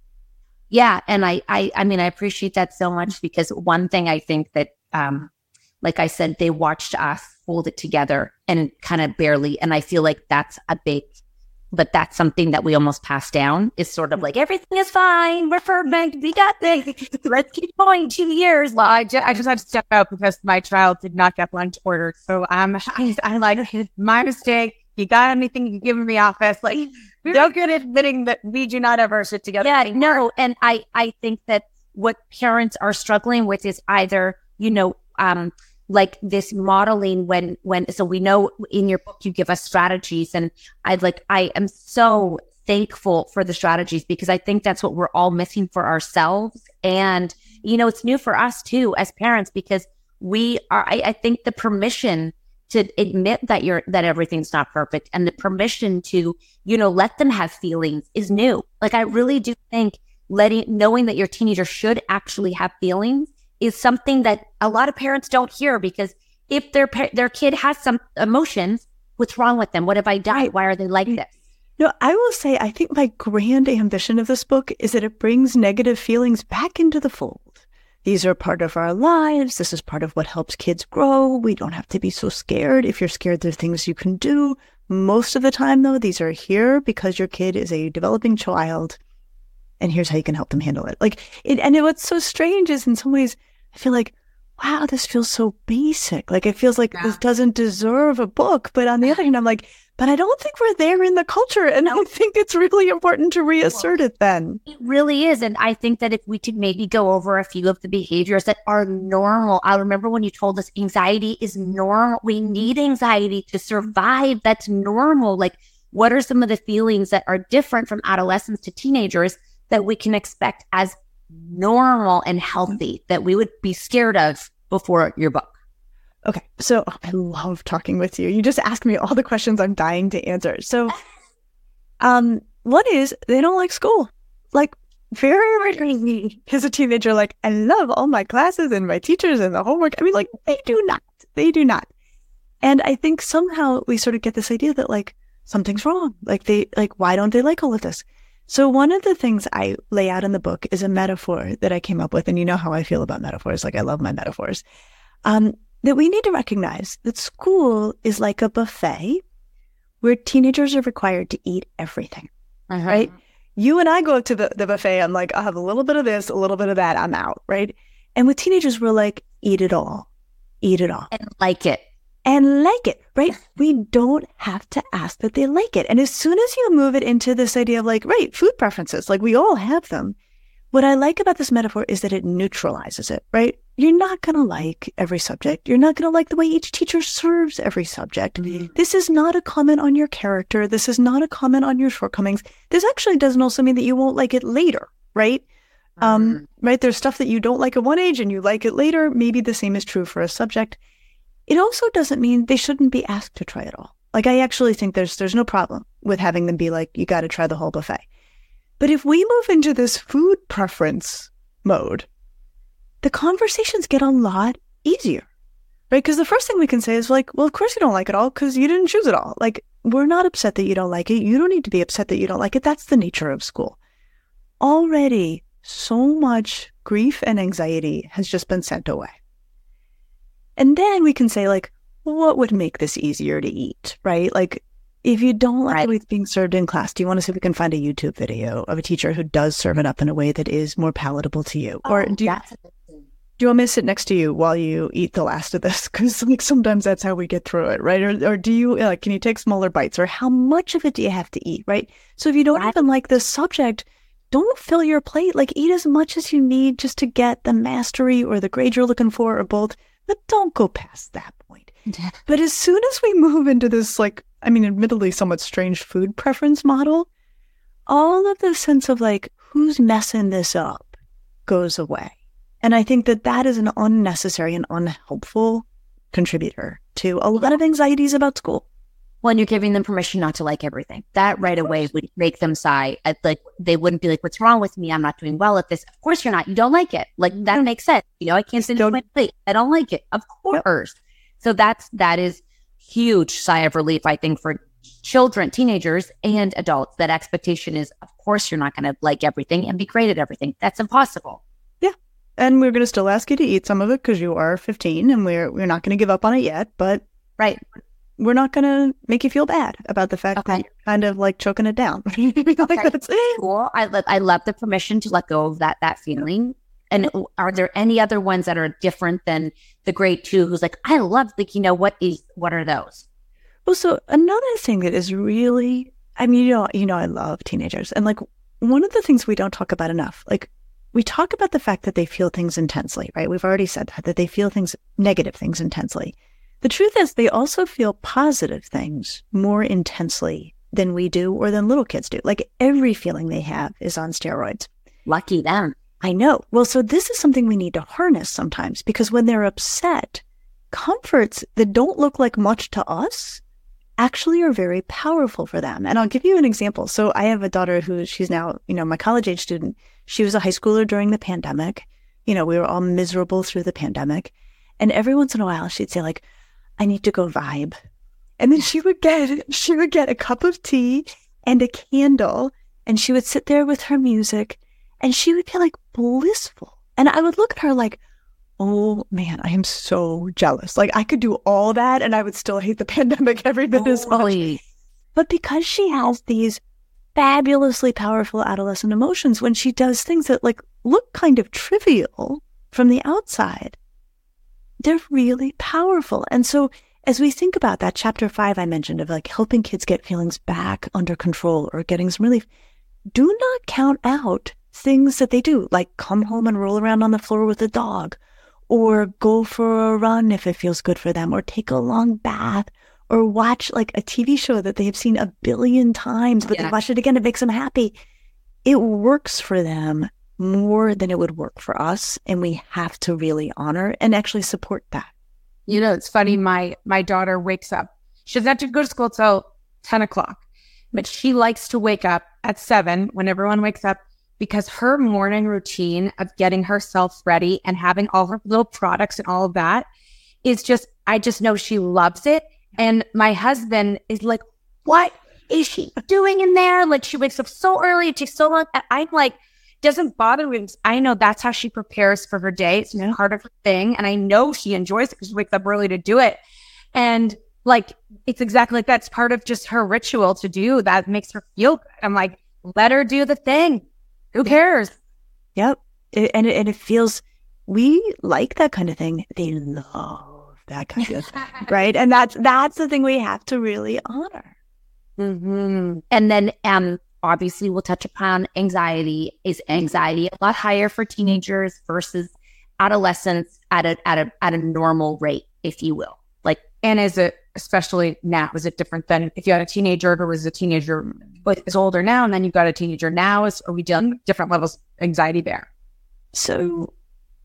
Yeah. And I, I, I mean, I appreciate that so much, because one thing I think that, um, like I said, they watched us hold it together and kind of barely. And I feel like that's a big, but that's something that we almost pass down, is sort of like, everything is fine. We're perfect. We got this. Let's keep going two years. Well, I, ju- I just had to step out because my child did not get lunch ordered. So um, I, I like, my mistake. You got anything you can give in the office? Like, no good admitting that we do not ever sit together. Yeah, no. And I, I think that what parents are struggling with is either, you know, um, like this modeling when, when, so we know in your book, you give us strategies, and I'd like, I am so thankful for the strategies, because I think that's what we're all missing for ourselves. And, you know, it's new for us too, as parents, because we are, I, I think the permission to admit that you're, that everything's not perfect, and the permission to, you know, let them have feelings is new. Like, I really do think letting, knowing that your teenager should actually have feelings is something that a lot of parents don't hear, because if their their kid has some emotions, what's wrong with them? What have I done? Why are they like this? No, I will say, I think my grand ambition of this book is that it brings negative feelings back into the fold. These are part of our lives. This is part of what helps kids grow. We don't have to be so scared. If you're scared, there are things you can do. Most of the time, though, these are here because your kid is a developing child, and here's how you can help them handle it. Like, it, and it, what's so strange is, in some ways, I feel like, wow, this feels so basic. Like, it feels like yeah. this doesn't deserve a book. But on the other hand, I'm like, but I don't think we're there in the culture. And I think it's really important to reassert it then. It really is. And I think that if we could maybe go over a few of the behaviors that are normal. I remember when you told us anxiety is normal. We need anxiety to survive. That's normal. Like, what are some of the feelings that are different from adolescents to teenagers that we can expect as normal and healthy, that we would be scared of before your book? Okay, so I love talking with you. You just ask me all the questions I'm dying to answer. So, um, one is, they don't like school. Like, very rarely is a teenager like, I love all my classes and my teachers and the homework. I mean, like, they do not. They do not. And I think somehow we sort of get this idea that, like, something's wrong. Like, they, like, why don't they like all of this? So one of the things I lay out in the book is a metaphor that I came up with. And you know how I feel about metaphors. Like, I love my metaphors. Um, that we need to recognize that school is like a buffet where teenagers are required to eat everything, uh-huh. right? You and I go to the, the buffet, I'm like, I'll have a little bit of this, a little bit of that, I'm out, right? And with teenagers, we're like, eat it all, eat it all. And like it. And like it, right? We don't have to ask that they like it. And as soon as you move it into this idea of like, right, food preferences, like we all have them. What I like about this metaphor is that it neutralizes it, right? You're not going to like every subject. You're not going to like the way each teacher serves every subject. Mm-hmm. This is not a comment on your character. This is not a comment on your shortcomings. This actually doesn't also mean that you won't like it later, right? Mm-hmm. Um, right? There's stuff that you don't like at one age and you like it later. Maybe the same is true for a subject. It also doesn't mean they shouldn't be asked to try it all. Like, I actually think there's there's no problem with having them be like, you got to try the whole buffet. But if we move into this food preference mode, the conversations get a lot easier, right? Because the first thing we can say is like, well, of course you don't like it all because you didn't choose it all. Like, we're not upset that you don't like it. You don't need to be upset that you don't like it. That's the nature of school. Already, so much grief and anxiety has just been sent away. And then we can say like, what would make this easier to eat, right? Like, if you don't like right. the way it's being served in class, do you want to see if we can find a YouTube video of a teacher who does serve it up in a way that is more palatable to you? Oh, or do you, do you want me to sit next to you while you eat the last of this? Because like sometimes that's how we get through it, right? Or, or do you, like, can you take smaller bites? Or how much of it do you have to eat, right? So if you don't right. even like this subject, don't fill your plate. Like, eat as much as you need just to get the mastery or the grade you're looking for or both. But don't go past that point. But as soon as we move into this, like, I mean, admittedly somewhat strange food preference model, all of the sense of like, who's messing this up goes away. And I think that that is an unnecessary and unhelpful contributor to a lot of anxieties about school. When you're giving them permission not to like everything, that right away would make them sigh. Like, they wouldn't be like, what's wrong with me? I'm not doing well at this. Of course you're not. You don't like it. Like, that makes sense. You know, I can't sit in my plate. I don't like it. Of course. Yep. So that's, that is huge sigh of relief, I think, for children, teenagers, and adults, that expectation is, of course, you're not going to like everything and be great at everything. That's impossible. Yeah. And we're going to still ask you to eat some of it because you are fifteen and we're we're not going to give up on it yet. But right, we're not going to make you feel bad about the fact okay. that you're kind of like choking it down. like okay. that's cool. I, lo- I love the permission to let go of that that feeling. And are there any other ones that are different than the grade two who's like, I love, like, you know, what is, what are those? Well, so another thing that is really, I mean, you know, you know, I love teenagers. And like one of the things we don't talk about enough, like we talk about the fact that they feel things intensely, right? We've already said that, that they feel things, negative things intensely. The truth is they also feel positive things more intensely than we do or than little kids do. Like every feeling they have is on steroids. Lucky them. I know. Well, so this is something we need to harness sometimes because when they're upset, comforts that don't look like much to us actually are very powerful for them. And I'll give you an example. So I have a daughter who she's now, you know, my college age student. She was a high schooler during the pandemic. You know, we were all miserable through the pandemic. And every once in a while she'd say like, I need to go vibe. And then she would get, she would get a cup of tea and a candle and she would sit there with her music and she would be like blissful. And I would look at her like, oh man, I am so jealous. Like I could do all that and I would still hate the pandemic every bit as much. But because she has these fabulously powerful adolescent emotions, when she does things that like look kind of trivial from the outside, they're really powerful. And so as we think about that chapter five I mentioned of like helping kids get feelings back under control or getting some relief, do not count out things that they do, like come home and roll around on the floor with a dog, or go for a run if it feels good for them, or take a long bath, or watch like a T V show that they have seen a billion times, but yeah. they watch it again, it makes them happy. It works for them more than it would work for us, and we have to really honor and actually support that. You know, it's funny, my my daughter wakes up. She doesn't have to go to school till ten o'clock, but she likes to wake up at seven when everyone wakes up, because her morning routine of getting herself ready and having all her little products and all of that is just, I just know she loves it. And my husband is like, what is she doing in there? Like she wakes up so early, it takes so long. And I'm like, doesn't bother me. I know that's how she prepares for her day. It's yeah. part of her thing. And I know she enjoys it because she wakes up early to do it. And like, it's exactly like that's part of just her ritual to do that makes her feel good. I'm like, let her do the thing. Who cares? Yep. It, and, it, and it feels, we like that kind of thing. They love that kind of thing, right? And that's that's the thing we have to really honor. Mm-hmm. And then um, obviously we'll touch upon anxiety. Is anxiety a lot higher for teenagers versus adolescents at a, at a, at a normal rate, if you will? Like, and is it, especially now, is it different than if you had a teenager who was a teenager but is older now, and then you've got a teenager now? Is, are we dealing with different levels of anxiety there? So,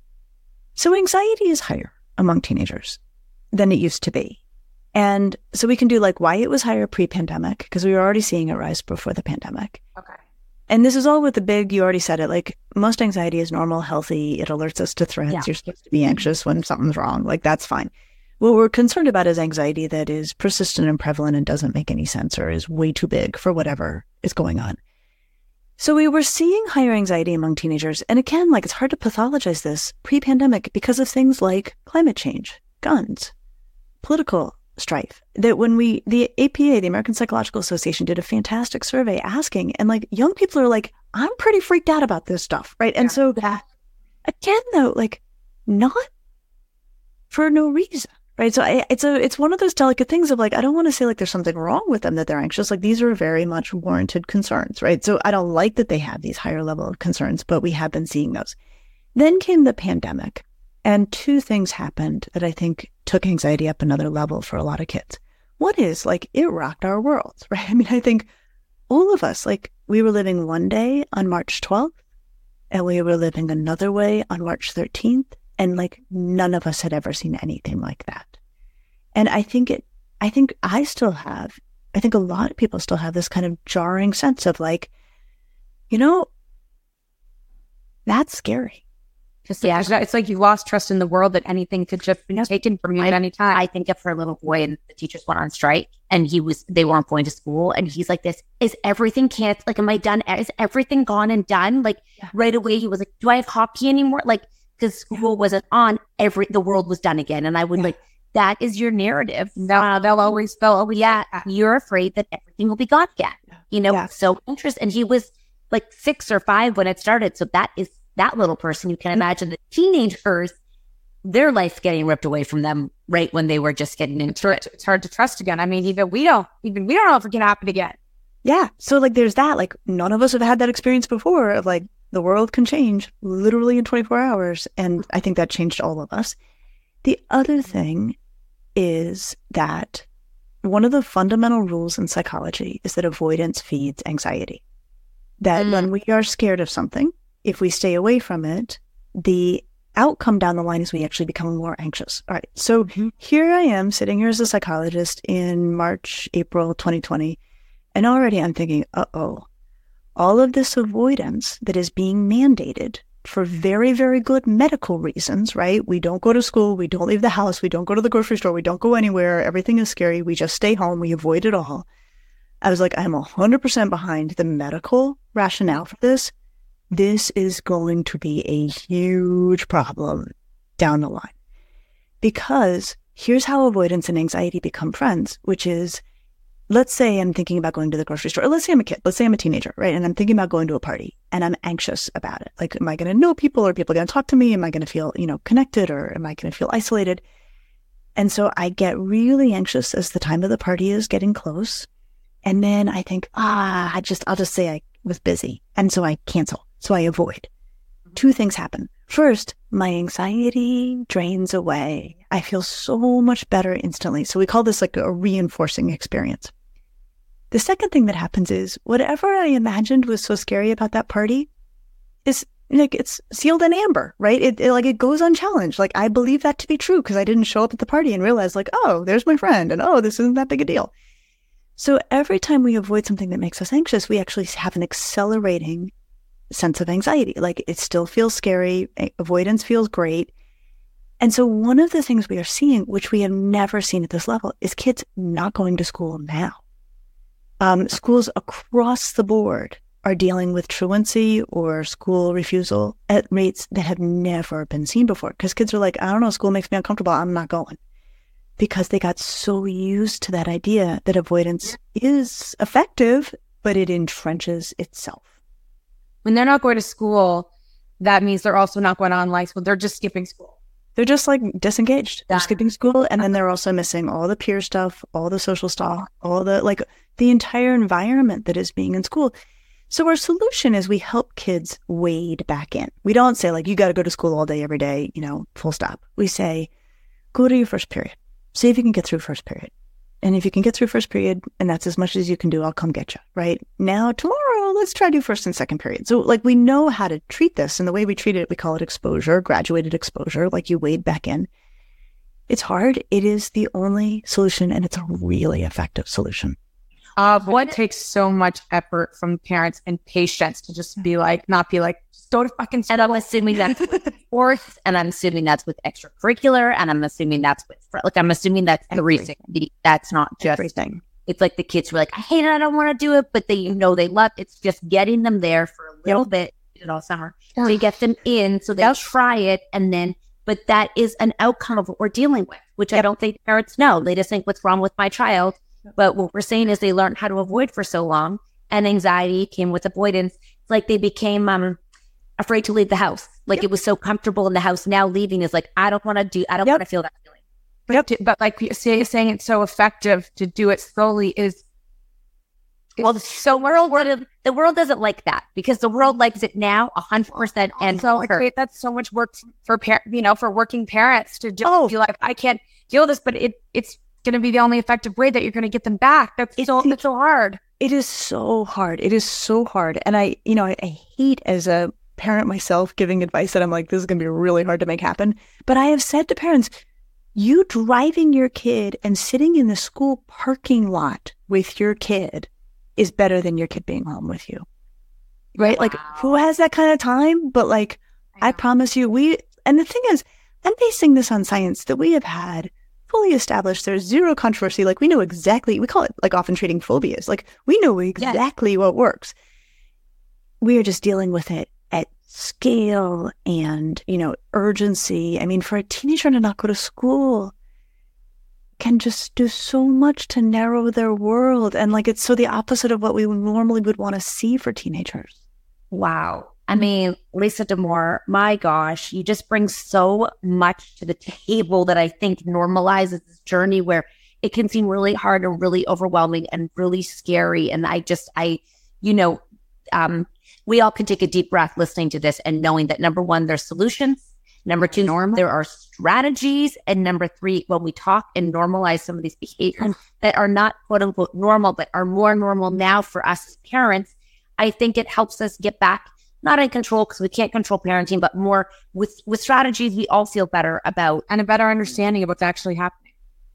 so anxiety is higher among teenagers than it used to be. And so we can do like why it was higher pre-pandemic, because we were already seeing it rise before the pandemic. Okay. And this is all with the big, you already said it, like most anxiety is normal, healthy. It alerts us to threats. Yeah. You're supposed to be anxious when something's wrong. Like that's fine. What we're concerned about is anxiety that is persistent and prevalent and doesn't make any sense or is way too big for whatever is going on. So we were seeing higher anxiety among teenagers. And again, like it's hard to pathologize this pre-pandemic because of things like climate change, guns, political strife. That when we, the A P A, the American Psychological Association, did a fantastic survey asking, and like young people are like, I'm pretty freaked out about this stuff, right? And so that, again, though, like not for no reason. Right. So I, it's a it's one of those delicate things of like, I don't want to say like there's something wrong with them that they're anxious. Like these are very much warranted concerns. Right. So I don't like that they have these higher level of concerns, but we have been seeing those. Then came the pandemic, and two things happened that I think took anxiety up another level for a lot of kids. One is like it rocked our worlds. Right. I mean, I think all of us, like we were living one day on March twelfth and we were living another way on March thirteenth. And like none of us had ever seen anything like that. And I think it, I think I still have, I think a lot of people still have this kind of jarring sense of like, you know, that's scary. Just yeah, it's like you lost trust in the world that anything could just be taken from you at any time. I think of her little boy and the teachers went on strike and he was, they weren't going to school. And he's like this, is everything can't, like, am I done? Is everything gone and done? Like yeah. right away, he was like, do I have hockey anymore? Like, because school wasn't on, every, the world was done again. And I would yeah. like, that is your narrative. No, uh, they'll always, they'll always, yeah, you're afraid that everything will be gone again. You know, yeah. so interesting. And he was like six or five when it started. So that is, that little person, you can imagine the teenagers, their life getting ripped away from them right when they were just getting into it. It's hard to trust again. I mean, even we don't, even we don't know if it can happen again. Yeah. So like, there's that, like none of us have had that experience before of like, the world can change literally in twenty-four hours. And I think that changed all of us. The other thing is that one of the fundamental rules in psychology is that avoidance feeds anxiety. That mm. when we are scared of something, if we stay away from it, the outcome down the line is we actually become more anxious. All right. So mm-hmm. here I am sitting here as a psychologist in March, April twenty twenty. And already I'm thinking, uh-oh, all of this avoidance that is being mandated for very, very good medical reasons, right? We don't go to school. We don't leave the house. We don't go to the grocery store. We don't go anywhere. Everything is scary. We just stay home. We avoid it all. I was like, I'm one hundred percent behind the medical rationale for this. This is going to be a huge problem down the line. Because here's how avoidance and anxiety become friends, which is, let's say I'm thinking about going to the grocery store, or let's say I'm a kid, let's say I'm a teenager, right? And I'm thinking about going to a party and I'm anxious about it. Like, am I going to know people? Or are people going to talk to me? Am I going to feel, you know, connected, or am I going to feel isolated? And so I get really anxious as the time of the party is getting close. And then I think, ah, I just, I'll just say I was busy. And so I cancel. So I avoid. Two things happen. First, my anxiety drains away. I feel so much better instantly. So we call this like a reinforcing experience. The second thing that happens is whatever I imagined was so scary about that party is like, it's sealed in amber, right? It, it like, it goes unchallenged. Like, I believe that to be true because I didn't show up at the party and realize like, oh, there's my friend. And oh, this isn't that big a deal. So every time we avoid something that makes us anxious, we actually have an accelerating sense of anxiety. Like, it still feels scary. Avoidance feels great. And so one of the things we are seeing, which we have never seen at this level, is kids not going to school now. Um, schools across the board are dealing with truancy or school refusal at rates that have never been seen before. Because kids are like, I don't know, school makes me uncomfortable. I'm not going. Because they got so used to that idea that avoidance is effective, but it entrenches itself. When they're not going to school, that means they're also not going to online school. They're just skipping school. They're just like disengaged. They're skipping school. And then they're also missing all the peer stuff, all the social stuff, all the, like the entire environment that is being in school. So our solution is we help kids wade back in. We don't say like, you got to go to school all day, every day, you know, full stop. We say, go to your first period. See if you can get through first period. And if you can get through first period, and that's as much as you can do, I'll come get you, right? Now, tomorrow, let's try to do first and second period. So, like, we know how to treat this. And the way we treat it, we call it exposure, graduated exposure, like you wade back in. It's hard. It is the only solution, and it's a really effective solution. Uh, what takes so much effort from parents and patience to just be like, not be like, just go to fucking school. And I'm assuming that's with sports, and I'm assuming that's with extracurricular, and I'm assuming that's with, like, I'm assuming that's everything. That's not just, everything. It's like the kids were like, I hate it, I don't want to do it, but they, you know, they love it. It's just getting them there for a little yep. bit, it all summer. Yeah. So you get them in, so they'll try it, and then, but that is an outcome of what we're dealing with, which yep. I don't think parents know. They just think, what's wrong with my child? But what we're saying is they learned how to avoid for so long, and anxiety came with avoidance. It's like they became um, afraid to leave the house. Like yep. it was so comfortable in the house. Now leaving is like, I don't want to do, I don't yep. want to feel that feeling. But, yep. to, but like say, saying it's so effective to do it slowly is, well, the so world, world, the world doesn't like that because the world likes it now a hundred percent. And so okay, that's so much work for par- you know, for working parents to just oh. feel like I can't deal with this, but it it's going to be the only effective way that you're going to get them back. That's it's so it's so hard. It is so hard. It is so hard. And I, you know, I, I hate as a parent myself giving advice that I'm like, this is going to be really hard to make happen. But I have said to parents, you driving your kid and sitting in the school parking lot with your kid is better than your kid being home with you. Right? Wow. Like, who has that kind of time? But like, I promise you, we, and the thing is, I'm basing this on science that we have had fully established. There's zero controversy. Like, we know exactly, we call it like often treating phobias. Like, we know exactly yes. what works. We are just dealing with it at scale and, you know, urgency. I mean, for a teenager to not go to school can just do so much to narrow their world. And like, it's so the opposite of what we normally would want to see for teenagers. Wow. I mean, Lisa Damour, my gosh, you just bring so much to the table that I think normalizes this journey where it can seem really hard and really overwhelming and really scary. And I just, I, you know, um, we all can take a deep breath listening to this and knowing that number one, there's solutions. Number two, normal. There are strategies. And number three, when we talk and normalize some of these behaviors that are not quote unquote normal, but are more normal now for us as parents, I think it helps us get back, not in control because we can't control parenting, but more with, with strategies we all feel better about and a better understanding of what's actually happening.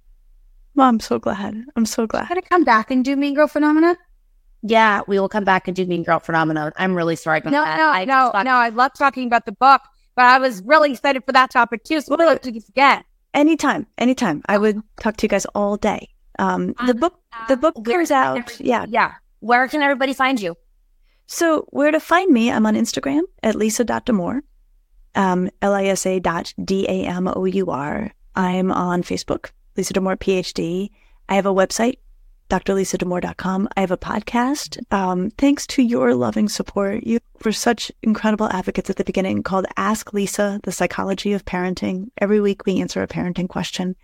Well, I'm so glad. I'm so glad. Gotta come back and do Mean Girl Phenomena? Yeah, we will come back and do Mean Girl Phenomena. I'm really sorry about no, that. No, I no, thought- no. I love talking about the book, but I was really excited for that topic too. So what did you forget? Anytime, anytime. I would talk to you guys all day. Um, the book, the book comes out. Yeah, yeah. Where can everybody find you? So where to find me? I'm on Instagram at lisa dot damour, um, L I S A dot D A M O U R. I'm on Facebook, Lisa Damour, P H D. I have a website, d r lisa damour dot com. I have a podcast. Um, thanks to your loving support, you were such incredible advocates at the beginning, called Ask Lisa, the Psychology of Parenting. Every week we answer a parenting question.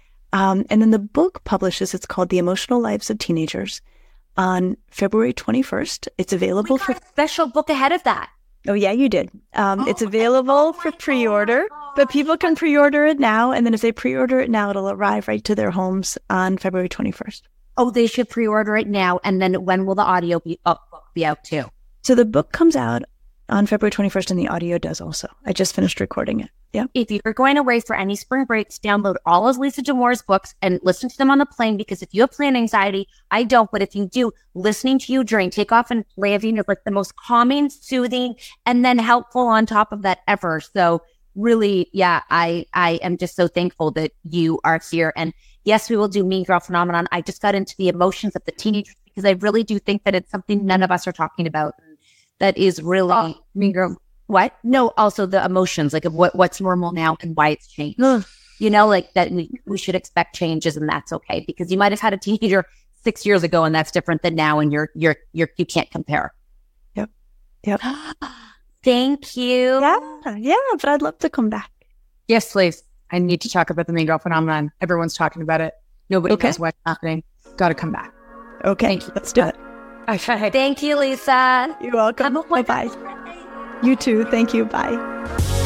Um, and then the book publishes, it's called The Emotional Lives of Teenagers, on February twenty-first. It's available for a special book ahead of that. Oh, yeah, you did. Um, oh, it's available oh for pre-order, God. But people can pre-order it now. And then if they pre-order it now, it'll arrive right to their homes on February twenty-first. Oh, they should pre-order it now. And then when will the audio be, uh, book be out too? So the book comes out on February twenty-first and the audio does also. I just finished recording it. Yeah. If you're going away for any spring breaks, download all of Lisa Damour's books and listen to them on the plane, because if you have plane anxiety, I don't, but if you do, listening to you during takeoff and landing is like the most calming, soothing, and then helpful on top of that ever. So really, yeah, I, I am just so thankful that you are here. And yes, we will do Mean Girl Phenomenon. I just got into the emotions of the teenagers because I really do think that it's something none of us are talking about. That is really oh, Mean Girl. What? No, also the emotions, like of what, what's normal now and why it's changed. You know, like that we, we should expect changes, and that's okay, because you might have had a teenager six years ago and that's different than now, and you're you're you're you can't compare. Yep. Yep. Thank you. Yeah, yeah, but I'd love to come back. Yes, please. I need to talk about the Mean Girl Phenomenon. Everyone's talking about it. Nobody okay. knows what's happening. Got to come back. Okay, let's do it. Okay. Thank you, Lisa. You're welcome. Bye bye. You too. Thank you. Bye.